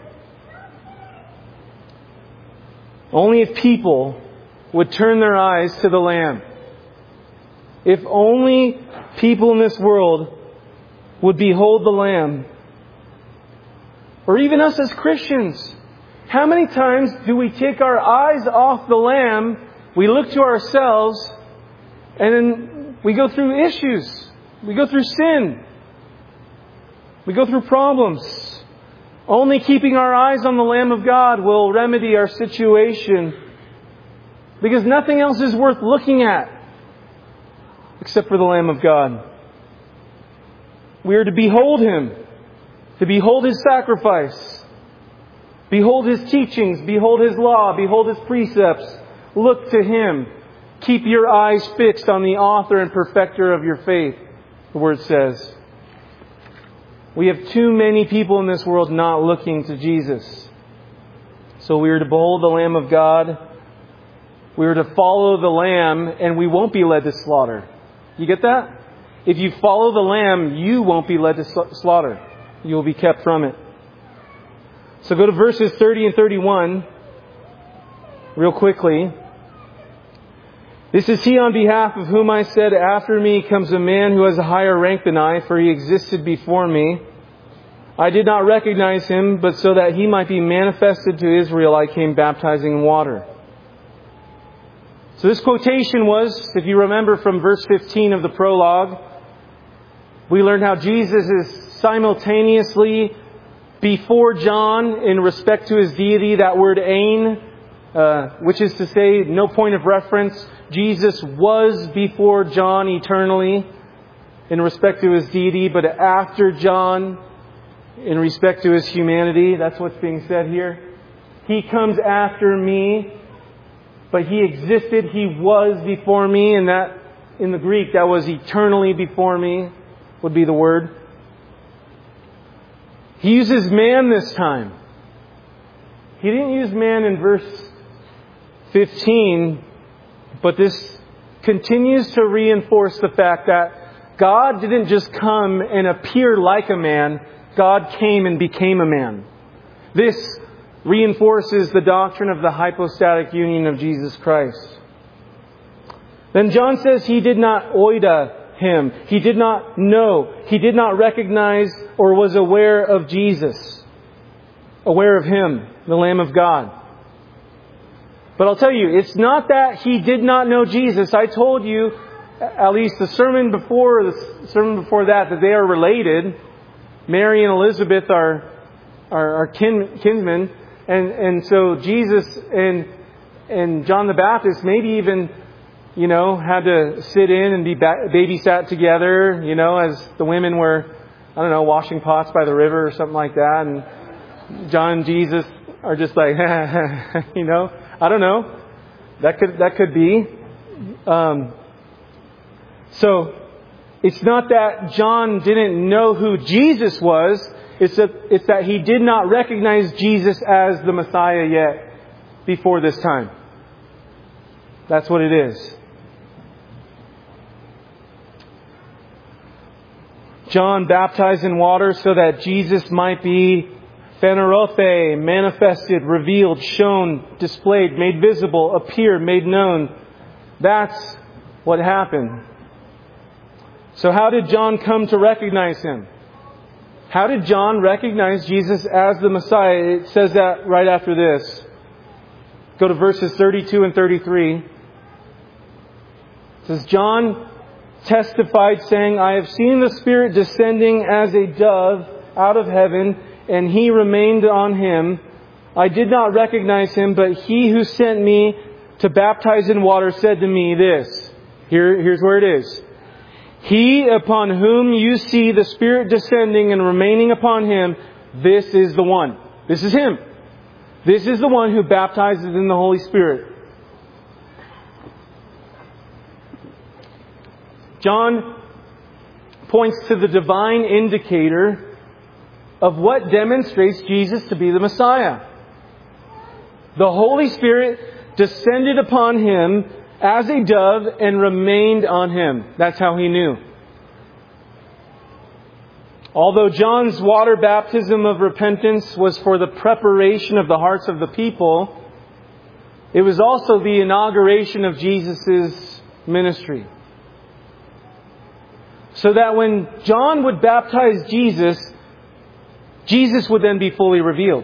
Only if people would turn their eyes to the Lamb. If only people in this world would behold the Lamb. Or even us as Christians. How many times do we take our eyes off the Lamb, we look to ourselves, and then we go through issues. We go through sin. We go through problems. Only keeping our eyes on the Lamb of God will remedy our situation. Because nothing else is worth looking at except for the Lamb of God. We are to behold Him, to behold His sacrifice, behold His teachings, behold His law, behold His precepts. Look to Him. Keep your eyes fixed on the author and perfecter of your faith, the Word says. We have too many people in this world not looking to Jesus. So we are to behold the Lamb of God. We are to follow the Lamb, and we won't be led to slaughter. You get that? If you follow the Lamb, you won't be led to slaughter. You will be kept from it. So go to verses thirty and thirty-one real quickly. This is He on behalf of whom I said, after me comes a man who has a higher rank than I, for He existed before me. I did not recognize Him, but so that He might be manifested to Israel, I came baptizing in water. So this quotation was, if you remember from verse fifteen of the prologue, we learned how Jesus is simultaneously before John in respect to His deity, that word ein, uh, which is to say, no point of reference. Jesus was before John eternally in respect to His deity, but after John in respect to His humanity. That's what's being said here. He comes after me. But He existed, He was before me, and that, in the Greek, that was eternally before me, would be the word. He uses man this time. He didn't use man in verse fifteen, but this continues to reinforce the fact that God didn't just come and appear like a man, God came and became a man. This reinforces the doctrine of the hypostatic union of Jesus Christ. Then John says he did not oida Him. He did not know. He did not recognize or was aware of Jesus. Aware of Him, the Lamb of God. But I'll tell you, it's not that he did not know Jesus. I told you, at least the sermon before, the sermon before that, that they are related. Mary and Elizabeth are, are, are kin, kinsmen. And and so Jesus and and John the Baptist, maybe even, you know, had to sit in and be ba- babysat together, you know, as the women were, I don't know, washing pots by the river or something like that. And John and Jesus are just like, you know, I don't know. That could, that could be. Um, so it's not that John didn't know who Jesus was. It's that, it's that he did not recognize Jesus as the Messiah yet before this time. That's what it is. John baptized in water so that Jesus might be phanerothe, manifested, revealed, shown, displayed, made visible, appeared, made known. That's what happened. So how did John come to recognize Him? How did John recognize Jesus as the Messiah? It says that right after this. Go to verses thirty-two and thirty-three. It says, John testified, saying, I have seen the Spirit descending as a dove out of heaven, and He remained on Him. I did not recognize Him, but He who sent me to baptize in water said to me this. Here, here's where it is. He upon whom you see the Spirit descending and remaining upon Him, this is the one. This is Him. This is the one who baptizes in the Holy Spirit. John points to the divine indicator of what demonstrates Jesus to be the Messiah. The Holy Spirit descended upon Him as a dove and remained on Him. That's how He knew. Although John's water baptism of repentance was for the preparation of the hearts of the people, it was also the inauguration of Jesus' ministry. So that when John would baptize Jesus, Jesus would then be fully revealed.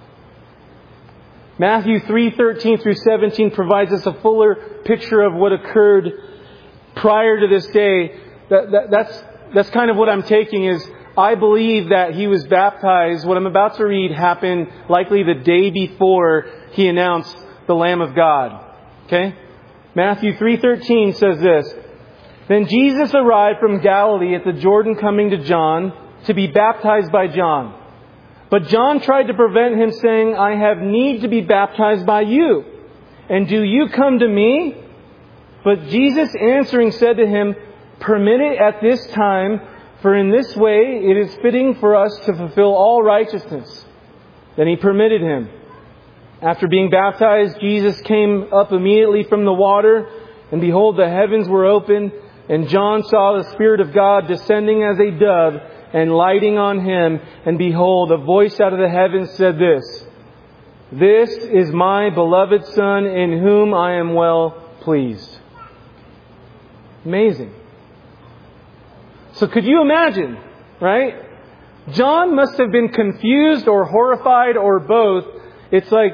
Matthew three thirteen through seventeen provides us a fuller picture of what occurred prior to this day. That, that, that's, that's kind of what I'm taking is, I believe that He was baptized. What I'm about to read happened likely the day before He announced the Lamb of God. Okay? Matthew three thirteen says this. Then Jesus arrived from Galilee at the Jordan, coming to John to be baptized by John. But John tried to prevent him, saying, I have need to be baptized by you, and do you come to me? But Jesus answering said to him, Permit it at this time, for in this way it is fitting for us to fulfill all righteousness. Then He permitted him. After being baptized, Jesus came up immediately from the water, and behold, the heavens were opened, and John saw the Spirit of God descending as a dove and lighting on Him. And behold, a voice out of the heavens said this, This is my beloved Son, in whom I am well pleased. Amazing. So could you imagine, right? John must have been confused or horrified or both. It's like,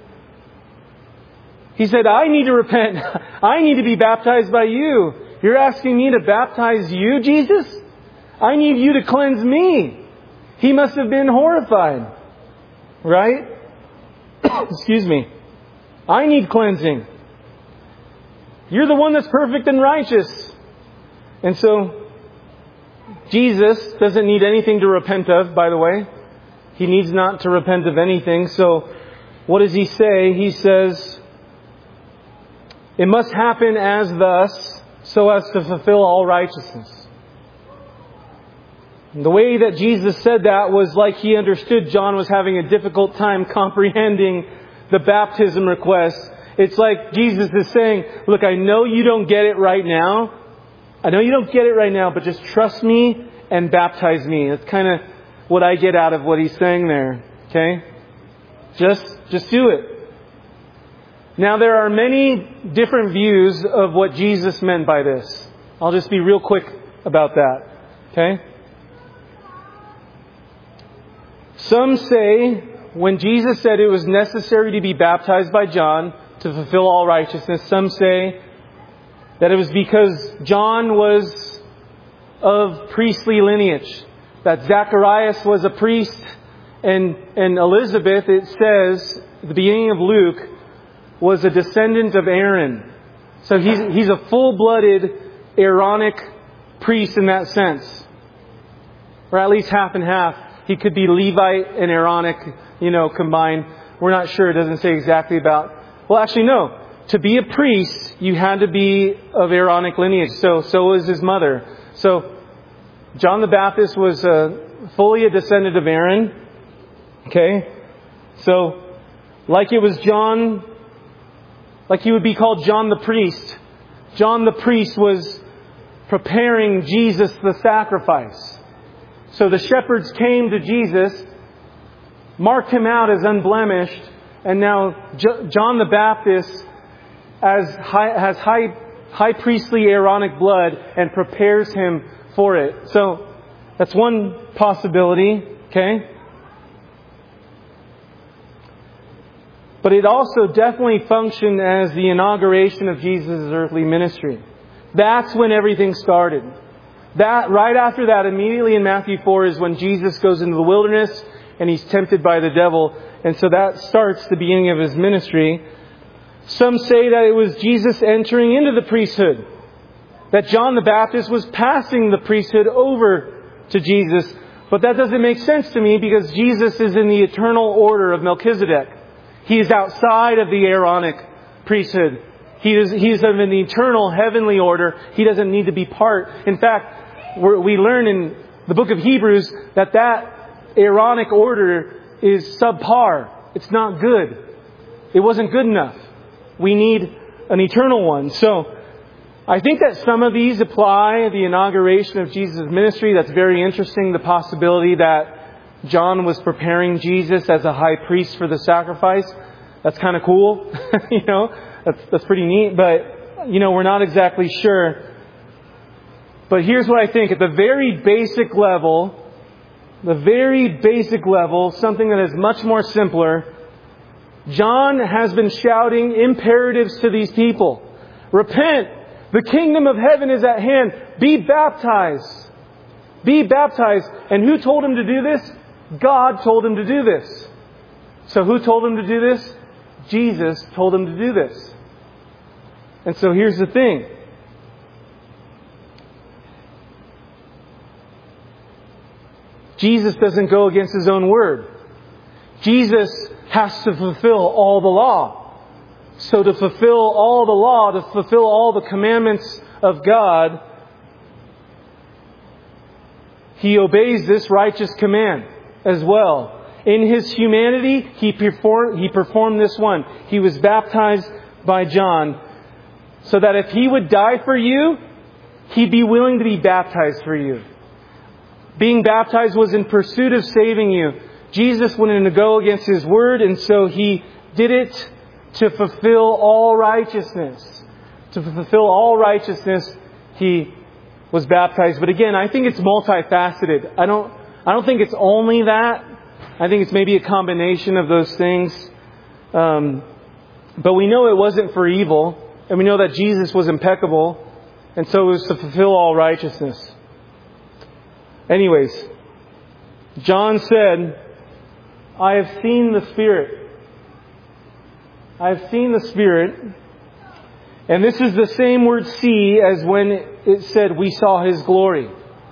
he said, I need to repent. I need to be baptized by you. You're asking me to baptize you, Jesus? I need you to cleanse me. He must have been horrified. Right? Excuse me. I need cleansing. You're the one that's perfect and righteous. And so, Jesus doesn't need anything to repent of, by the way. He needs not to repent of anything. So, what does He say? He says, it must happen as thus, so as to fulfill all righteousness. And the way that Jesus said that was like He understood John was having a difficult time comprehending the baptism request. It's like Jesus is saying, look, I know you don't get it right now. I know you don't get it right now, but just trust me and baptize me. That's kind of what I get out of what He's saying there. Okay? Just, just do it. Now, there are many different views of what Jesus meant by this. I'll just be real quick about that. Okay? Some say when Jesus said it was necessary to be baptized by John to fulfill all righteousness, some say that it was because John was of priestly lineage. That Zacharias was a priest, and, and Elizabeth, it says, at the beginning of Luke, was a descendant of Aaron. So he's, he's a full-blooded Aaronic priest in that sense. Or at least half and half. He could be Levite and Aaronic, you know, combined. We're not sure. It doesn't say exactly about... Well, actually, no. To be a priest, you had to be of Aaronic lineage. So, so was his mother. So, John the Baptist was uh, fully a descendant of Aaron. Okay? So, like it was John... Like he would be called John the priest. John the priest was preparing Jesus the sacrifice. So the shepherds came to Jesus, marked him out as unblemished, and now John the Baptist as high, has high, high priestly Aaronic blood and prepares him for it. So that's one possibility, okay? But it also definitely functioned as the inauguration of Jesus' earthly ministry. That's when everything started. That right after that, immediately in Matthew four, is when Jesus goes into the wilderness and he's tempted by the devil. And so that starts the beginning of his ministry. Some say that it was Jesus entering into the priesthood. That John the Baptist was passing the priesthood over to Jesus. But that doesn't make sense to me because Jesus is in the eternal order of Melchizedek. He is outside of the Aaronic priesthood. He is, he is of an eternal heavenly order. He doesn't need to be part. In fact, we're, we learn in the book of Hebrews that that Aaronic order is subpar. It's not good. It wasn't good enough. We need an eternal one. So, I think that some of these apply the inauguration of Jesus' ministry. That's very interesting. The possibility that John was preparing Jesus as a high priest for the sacrifice. That's kind of cool. you know, that's, that's pretty neat. But, you know, we're not exactly sure. But here's what I think. At the very basic level, the very basic level, something that is much more simpler, John has been shouting imperatives to these people. Repent! The kingdom of heaven is at hand. Be baptized. Be baptized. And who told him to do this? God told him to do this. So who told him to do this? Jesus told him to do this. And so here's the thing. Jesus doesn't go against His own word. Jesus has to fulfill all the law. So to fulfill all the law, to fulfill all the commandments of God, He obeys this righteous command as well. In His humanity, He performed, he performed this one. He was baptized by John so that if He would die for you, He'd be willing to be baptized for you. Being baptized was in pursuit of saving you. Jesus wanted to go against His word, and so He did it to fulfill all righteousness. To fulfill all righteousness, He was baptized. But again, I think it's multifaceted. I don't I don't think it's only that. I think it's maybe a combination of those things. Um, but we know it wasn't for evil. And we know that Jesus was impeccable. And so it was to fulfill all righteousness. Anyways, John said, I have seen the Spirit. I have seen the Spirit. And this is the same word see as when it said we saw His glory.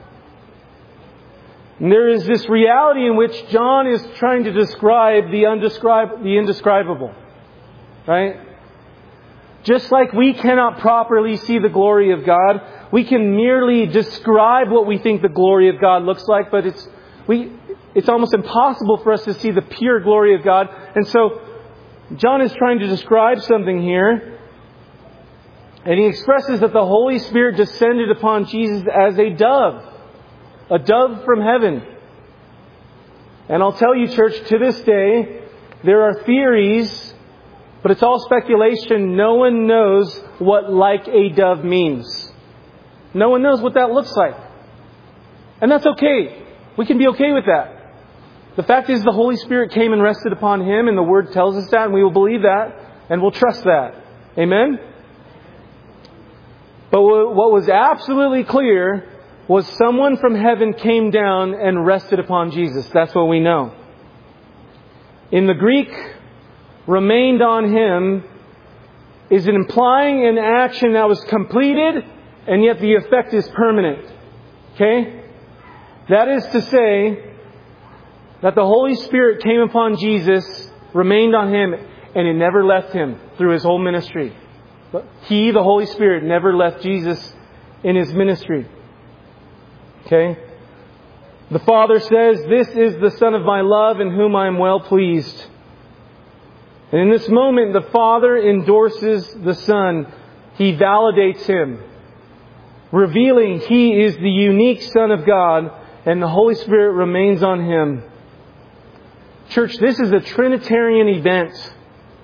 And there is this reality in which John is trying to describe the undescrib- the indescribable. Right? Just like we cannot properly see the glory of God, we can merely describe what we think the glory of God looks like, but it's we it's almost impossible for us to see the pure glory of God. And so John is trying to describe something here. And he expresses that the Holy Spirit descended upon Jesus as a dove. A dove from heaven. And I'll tell you, church, to this day, there are theories, but it's all speculation. No one knows what like a dove means. No one knows what that looks like. And that's okay. We can be okay with that. The fact is the Holy Spirit came and rested upon Him, and the Word tells us that, and we will believe that, and we'll trust that. Amen? But what was absolutely clear was someone from heaven came down and rested upon Jesus. That's what we know. In the Greek, remained on Him is implying an action that was completed, and yet the effect is permanent. Okay? That is to say that the Holy Spirit came upon Jesus, remained on Him, and it never left Him through His whole ministry. But He, the Holy Spirit, never left Jesus in His ministry. Okay? The Father says, "This is the Son of my love in whom I am well pleased." And in this moment, the Father endorses the Son. He validates Him, revealing He is the unique Son of God, and the Holy Spirit remains on Him. Church, this is a Trinitarian event.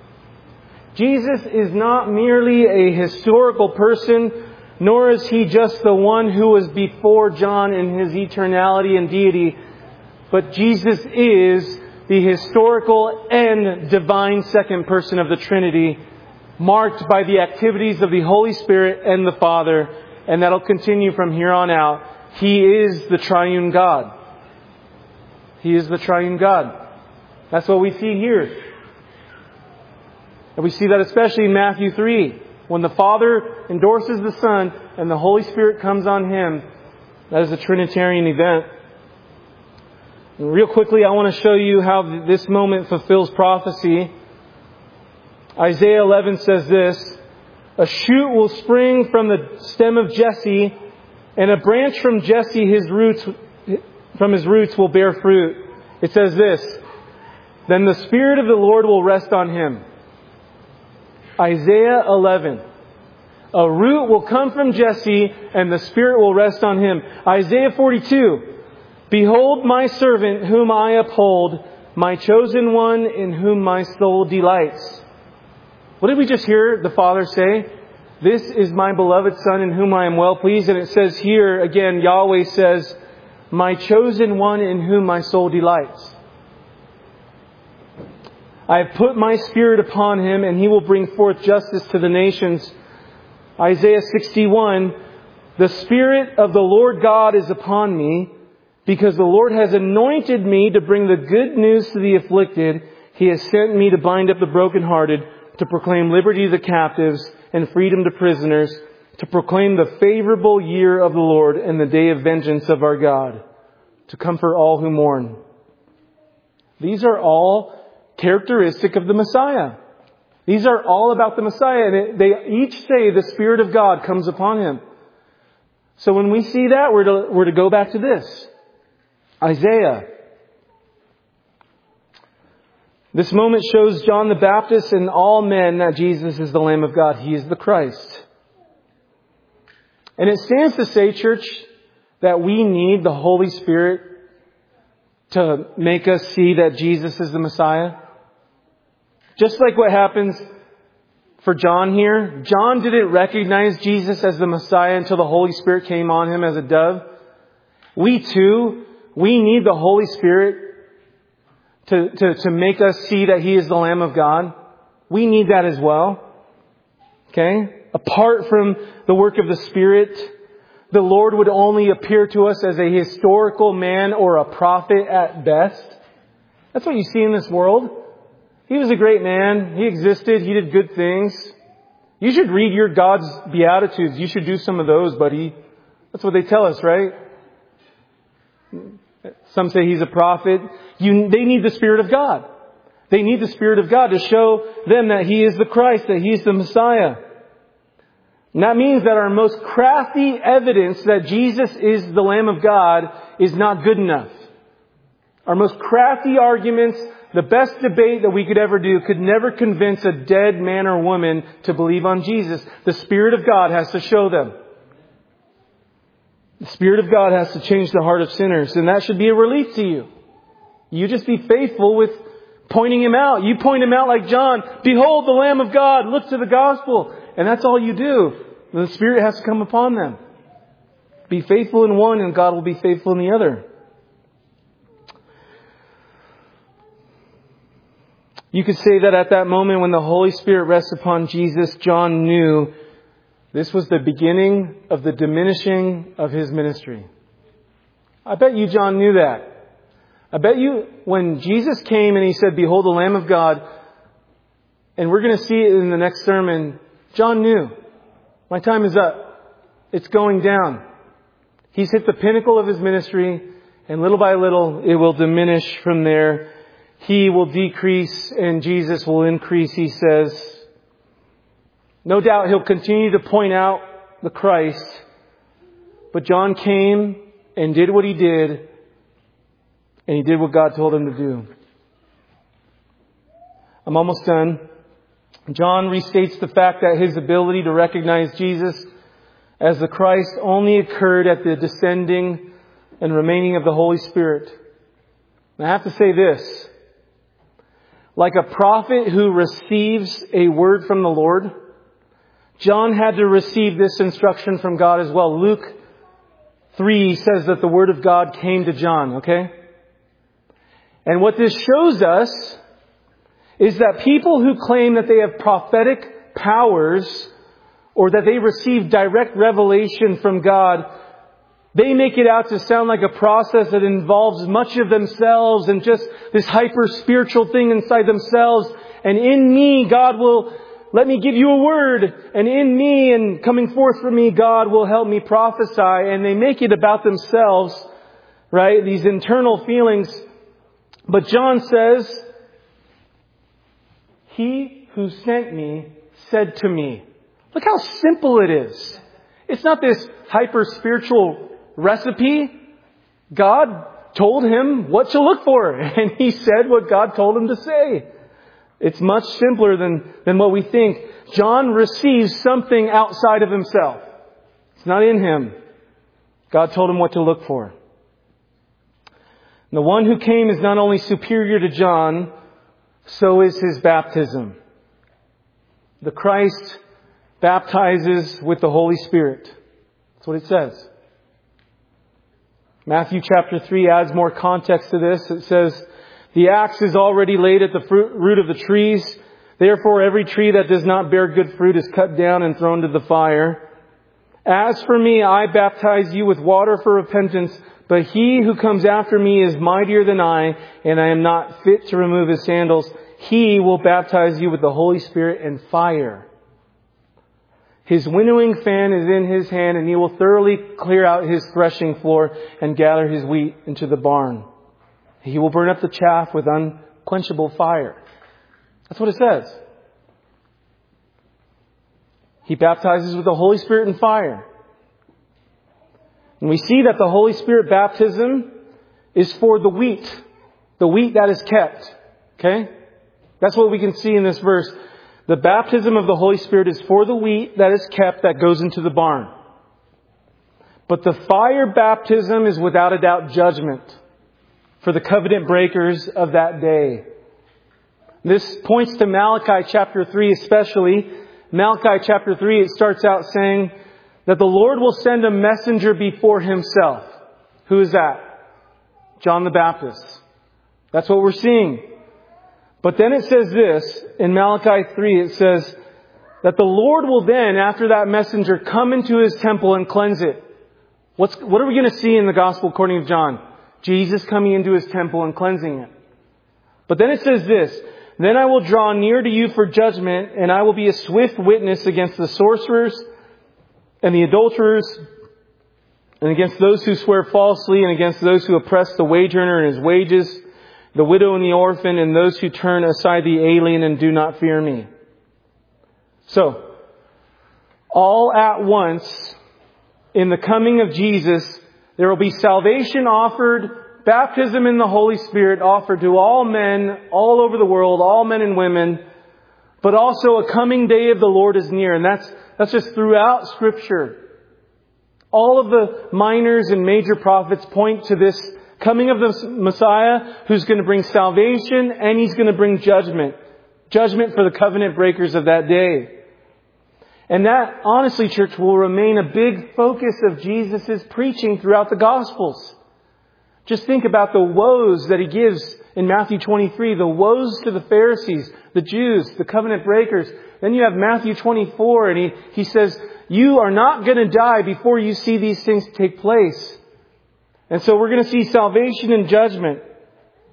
Jesus is not merely a historical person, nor is He just the one who was before John in His eternality and deity, but Jesus is the historical and divine second person of the Trinity, marked by the activities of the Holy Spirit and the Father, and that'll continue from here on out. He is the triune God. He is the triune God. That's what we see here. And we see that especially in Matthew three. When the Father endorses the Son and the Holy Spirit comes on Him, that is a Trinitarian event. And real quickly, I want to show you how this moment fulfills prophecy. Isaiah eleven says this: "A shoot will spring from the stem of Jesse, and a branch from Jesse, his roots, from his roots will bear fruit." It says this: "Then the Spirit of the Lord will rest on him." Isaiah eleven. A root will come from Jesse, and the Spirit will rest on him. Isaiah forty-two. "Behold my servant whom I uphold, my chosen one in whom my soul delights." What did we just hear the Father say? "This is my beloved Son in whom I am well pleased." And it says here, again, Yahweh says, "My chosen one in whom my soul delights." "I have put my Spirit upon him, and he will bring forth justice to the nations." Isaiah sixty-one. "The Spirit of the Lord God is upon me, because the Lord has anointed me to bring the good news to the afflicted. He has sent me to bind up the brokenhearted, to proclaim liberty to the captives and freedom to prisoners, to proclaim the favorable year of the Lord and the day of vengeance of our God, to comfort all who mourn." These are all characteristic of the Messiah. These are all about the Messiah, and it, they each say the Spirit of God comes upon Him. So when we see that, we're to, we're to go back to this. Isaiah. This moment shows John the Baptist and all men that Jesus is the Lamb of God. He is the Christ. And it stands to say, church, that we need the Holy Spirit to make us see that Jesus is the Messiah. Just like what happens for John here. John didn't recognize Jesus as the Messiah until the Holy Spirit came on him as a dove. We too, we need the Holy Spirit to, to, to make us see that He is the Lamb of God. We need that as well. Okay? Apart from the work of the Spirit, the Lord would only appear to us as a historical man or a prophet at best. That's what you see in this world. He was a great man. He existed. He did good things. You should read your God's Beatitudes. You should do some of those, buddy. That's what they tell us, right? Some say He's a prophet. You, they need the Spirit of God. They need the Spirit of God to show them that He is the Christ, that He is the Messiah. And that means that our most crafty evidence that Jesus is the Lamb of God is not good enough. Our most crafty arguments, the best debate that we could ever do, could never convince a dead man or woman to believe on Jesus. The Spirit of God has to show them. The Spirit of God has to change the heart of sinners, and that should be a relief to you. You just be faithful with pointing Him out. You point Him out like John. "Behold the Lamb of God. Look to the gospel." And that's all you do. The Spirit has to come upon them. Be faithful in one, and God will be faithful in the other. You could say that at that moment when the Holy Spirit rests upon Jesus, John knew this was the beginning of the diminishing of His ministry. I bet you John knew that. I bet you when Jesus came and He said, "Behold the Lamb of God," and we're going to see it in the next sermon, John knew, my time is up. It's going down. He's hit the pinnacle of his ministry, and little by little it will diminish from there. He will decrease and Jesus will increase, he says. No doubt he'll continue to point out the Christ. But John came and did what he did, and he did what God told him to do. I'm almost done. John restates the fact that his ability to recognize Jesus as the Christ only occurred at the descending and remaining of the Holy Spirit. And I have to say this. Like a prophet who receives a word from the Lord, John had to receive this instruction from God as well. Luke three says that the word of God came to John, okay? And what this shows us is that people who claim that they have prophetic powers or that they receive direct revelation from God, they make it out to sound like a process that involves much of themselves and just this hyper-spiritual thing inside themselves. And in me, God will let me give you a word. And in me and coming forth from me, God will help me prophesy. And they make it about themselves, right? These internal feelings. But John says, He who sent me said to me. Look how simple it is. It's not this hyper-spiritual recipe. God told him what to look for. And he said what God told him to say. It's much simpler than, than what we think. John receives something outside of himself. It's not in him. God told him what to look for. And the one who came is not only superior to John, so is his baptism. The Christ baptizes with the Holy Spirit. That's what it says. Matthew chapter three adds more context to this. It says, the axe is already laid at the fruit, root of the trees. Therefore, every tree that does not bear good fruit is cut down and thrown to the fire. As for me, I baptize you with water for repentance, but he who comes after me is mightier than I, and I am not fit to remove his sandals. He will baptize you with the Holy Spirit and fire. His winnowing fan is in his hand, and he will thoroughly clear out his threshing floor and gather his wheat into the barn. He will burn up the chaff with unquenchable fire. That's what it says. He baptizes with the Holy Spirit and fire. And we see that the Holy Spirit baptism is for the wheat. The wheat that is kept. Okay? That's what we can see in this verse. The baptism of the Holy Spirit is for the wheat that is kept that goes into the barn. But the fire baptism is without a doubt judgment for the covenant breakers of that day. This points to Malachi chapter three especially. Malachi chapter three, it starts out saying that the Lord will send a messenger before himself. Who is that? John the Baptist. That's what we're seeing. But then it says this, in Malachi three, it says that the Lord will then, after that messenger, come into his temple and cleanse it. What's, what are we going to see in the Gospel according to John? Jesus coming into his temple and cleansing it. But then it says this, then I will draw near to you for judgment, and I will be a swift witness against the sorcerers and the adulterers, and against those who swear falsely, and against those who oppress the wage earner and his wages, the widow and the orphan, and those who turn aside the alien and do not fear me. So, all at once, in the coming of Jesus, there will be salvation offered, baptism in the Holy Spirit offered to all men, all over the world, all men and women, but also a coming day of the Lord is near. And that's, that's just throughout Scripture. All of the minors and major prophets point to this coming of the Messiah who's going to bring salvation and he's going to bring judgment. Judgment for the covenant breakers of that day. And that, honestly, church, will remain a big focus of Jesus' preaching throughout the Gospels. Just think about the woes that he gives in Matthew twenty-three. The woes to the Pharisees, the Jews, the covenant breakers. Then you have Matthew twenty-four and he, he says, you are not going to die before you see these things take place. And so we're going to see salvation and judgment.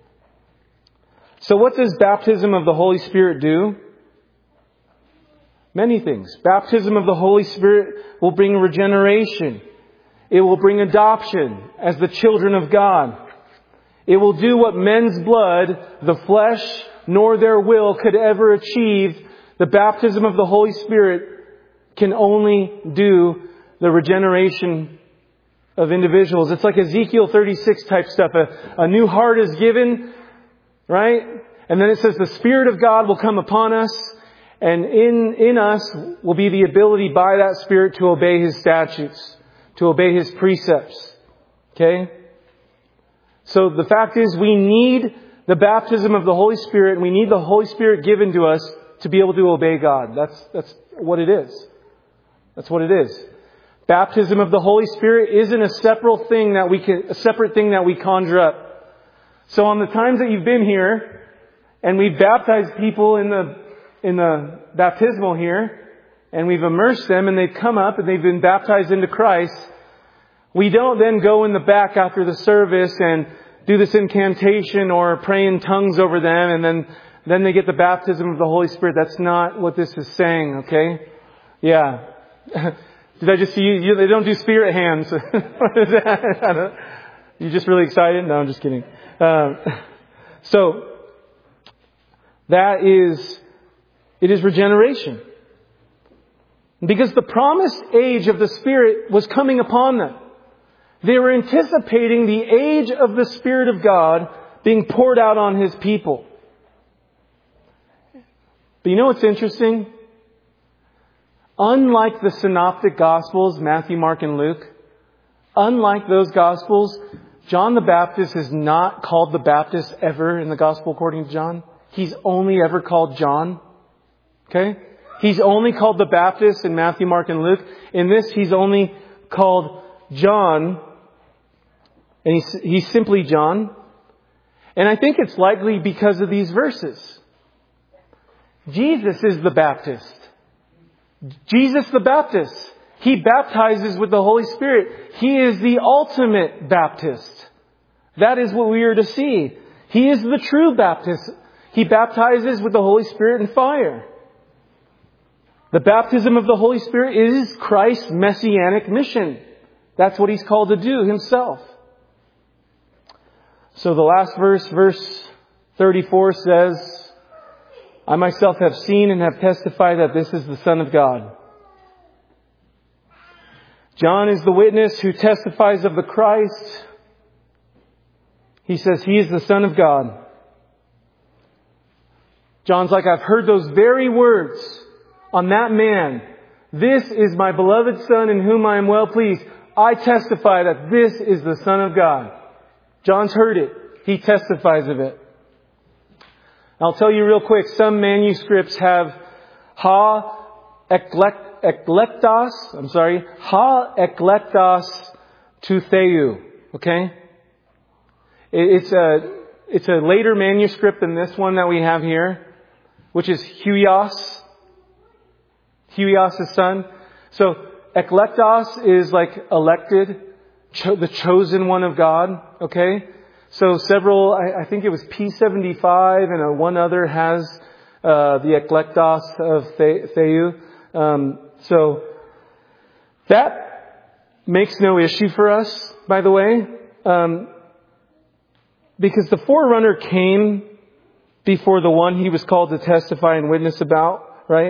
So what does baptism of the Holy Spirit do? Many things. Baptism of the Holy Spirit will bring regeneration. It will bring adoption as the children of God. It will do what men's blood, the flesh, nor their will could ever achieve. The baptism of the Holy Spirit can only do the regeneration of individuals. It's like Ezekiel thirty-six type stuff. A, a new heart is given, right? And then it says the Spirit of God will come upon us, and in, in us will be the ability by that Spirit to obey His statutes, to obey His precepts. Okay? So the fact is we need the baptism of the Holy Spirit, and we need the Holy Spirit given to us to be able to obey God. That's, that's what it is. That's what it is. Baptism of the Holy Spirit isn't a separate thing that we can, a separate thing that we conjure up. So on the times that you've been here, and we've baptized people in the, in the baptismal here, and we've immersed them, and they've come up, and they've been baptized into Christ, we don't then go in the back after the service and do this incantation or pray in tongues over them, and then, then they get the baptism of the Holy Spirit. That's not what this is saying, okay? Yeah. Did I just see you? you they don't do spirit hands. What is that? You just really excited? No, I'm just kidding. Um, so, that is, it is regeneration. Because the promised age of the Spirit was coming upon them. They were anticipating the age of the Spirit of God being poured out on His people. But you know what's interesting? Unlike the synoptic Gospels, Matthew, Mark, and Luke, unlike those Gospels, John the Baptist is not called the Baptist ever in the Gospel according to John. He's only ever called John. Okay? He's only called the Baptist in Matthew, Mark, and Luke. In this, he's only called John. And he's, he's simply John. And I think it's likely because of these verses. Jesus is the Baptist. Jesus the Baptist. He baptizes with the Holy Spirit. He is the ultimate Baptist. That is what we are to see. He is the true Baptist. He baptizes with the Holy Spirit and fire. The baptism of the Holy Spirit is Christ's messianic mission. That's what He's called to do Himself. So the last verse, verse thirty-four says, I myself have seen and have testified that this is the Son of God. John is the witness who testifies of the Christ. He says He is the Son of God. John's like, I've heard those very words on that man. This is my beloved Son in whom I am well pleased. I testify that this is the Son of God. John's heard it. He testifies of it. I'll tell you real quick, some manuscripts have ha eklektos, I'm sorry, ha eklektos to theou. Okay? It's a, it's a later manuscript than this one that we have here, which is huios, huios' son. So, eklektos is like elected, cho- the chosen one of God. Okay? So several, I, I think it was P seventy-five and a, one other has uh, the eklektos of theou. Um, so that makes no issue for us, by the way, um, because the forerunner came before the one He was called to testify and witness about, right?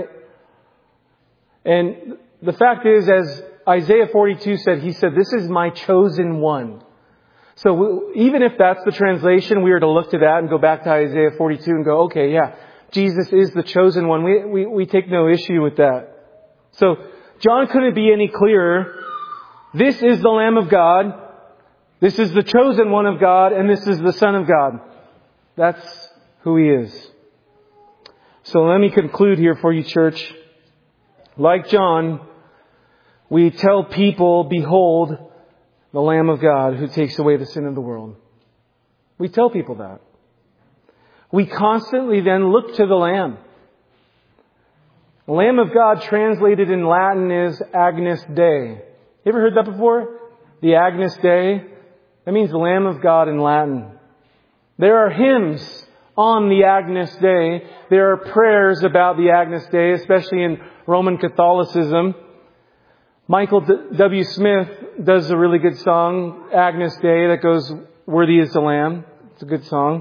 And the fact is, as Isaiah forty-two said, He said, this is my chosen one. So we, even if that's the translation, we are to look to that and go back to Isaiah forty-two and go, okay, yeah, Jesus is the chosen one. We, we, we take no issue with that. So John couldn't be any clearer. This is the Lamb of God. This is the chosen one of God. And this is the Son of God. That's who He is. So let me conclude here for you, church. Like John, we tell people, behold, the Lamb of God who takes away the sin of the world. We tell people that. We constantly then look to the Lamb. The Lamb of God translated in Latin is Agnus Dei. You ever heard that before? The Agnus Dei. That means the Lamb of God in Latin. There are hymns on the Agnus Dei. There are prayers about the Agnus Dei, especially in Roman Catholicism. Michael W. Smith does a really good song, Agnus Dei, that goes, "Worthy is the Lamb." It's a good song.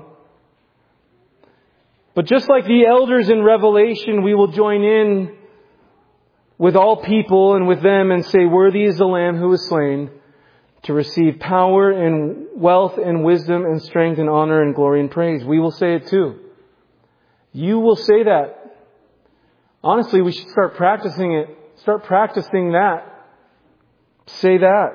But just like the elders in Revelation, we will join in with all people and with them and say, "Worthy is the Lamb who was slain to receive power and wealth and wisdom and strength and honor and glory and praise." We will say it too. You will say that. Honestly, we should start practicing it. Start practicing that. Say that.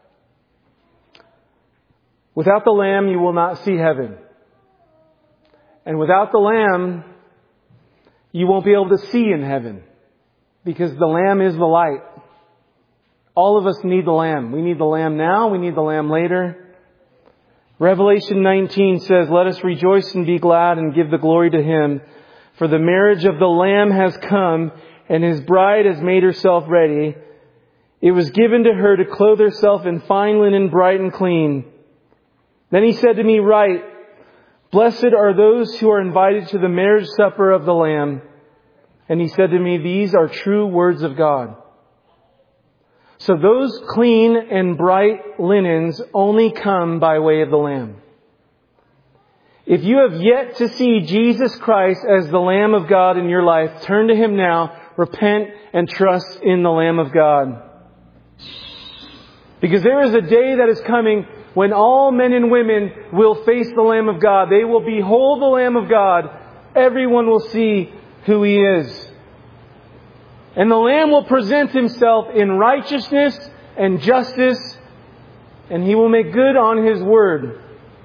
Without the Lamb, you will not see heaven. And without the Lamb, you won't be able to see in heaven. Because the Lamb is the light. All of us need the Lamb. We need the Lamb now. We need the Lamb later. Revelation nineteen says, "Let us rejoice and be glad and give the glory to Him. For the marriage of the Lamb has come, and His bride has made herself ready. It was given to her to clothe herself in fine linen, bright and clean." Then He said to me, "Write, blessed are those who are invited to the marriage supper of the Lamb." And He said to me, "These are true words of God." So those clean and bright linens only come by way of the Lamb. If you have yet to see Jesus Christ as the Lamb of God in your life, turn to Him now, repent, and trust in the Lamb of God. Because there is a day that is coming when all men and women will face the Lamb of God. They will behold the Lamb of God. Everyone will see who He is. And the Lamb will present Himself in righteousness and justice, and He will make good on His word.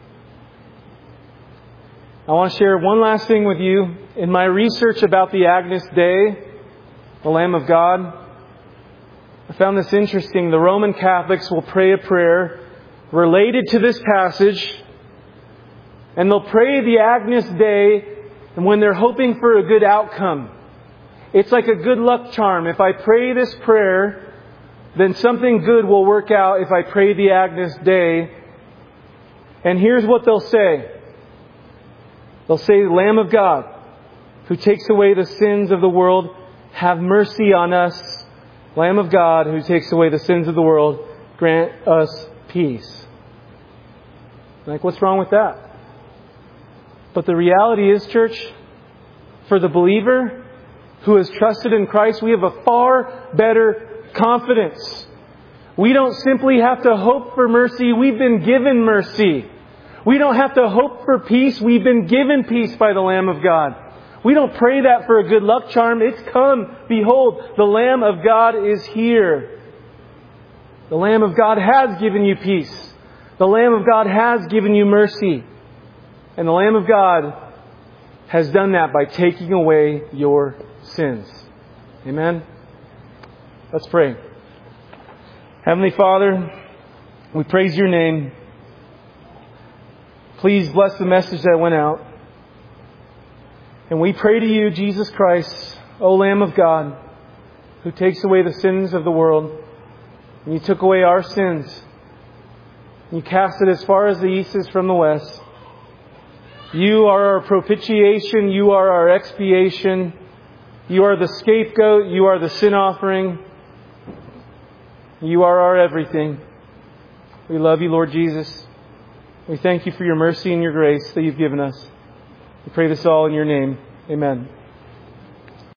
I want to share one last thing with you. In my research about the Agnus Dei, the Lamb of God, I found this interesting. The Roman Catholics will pray a prayer related to this passage, and they'll pray the Agnus Dei and when they're hoping for a good outcome. It's like a good luck charm. If I pray this prayer, then something good will work out if I pray the Agnus Dei. And here's what they'll say. They'll say, "The Lamb of God, who takes away the sins of the world, have mercy on us. Lamb of God, who takes away the sins of the world, grant us peace." Like, what's wrong with that? But the reality is, church, for the believer who has trusted in Christ, we have a far better confidence. We don't simply have to hope for mercy. We've been given mercy. We don't have to hope for peace. We've been given peace by the Lamb of God. We don't pray that for a good luck charm. It's come. Behold, the Lamb of God is here. The Lamb of God has given you peace. The Lamb of God has given you mercy. And the Lamb of God has done that by taking away your sins. Amen? Let's pray. Heavenly Father, we praise Your name. Please bless the message that went out. And we pray to You, Jesus Christ, O Lamb of God, who takes away the sins of the world. And You took away our sins. You cast it as far as the east is from the west. You are our propitiation. You are our expiation. You are the scapegoat. You are the sin offering. You are our everything. We love You, Lord Jesus. We thank You for Your mercy and Your grace that You've given us. We pray this all in Your name. Amen.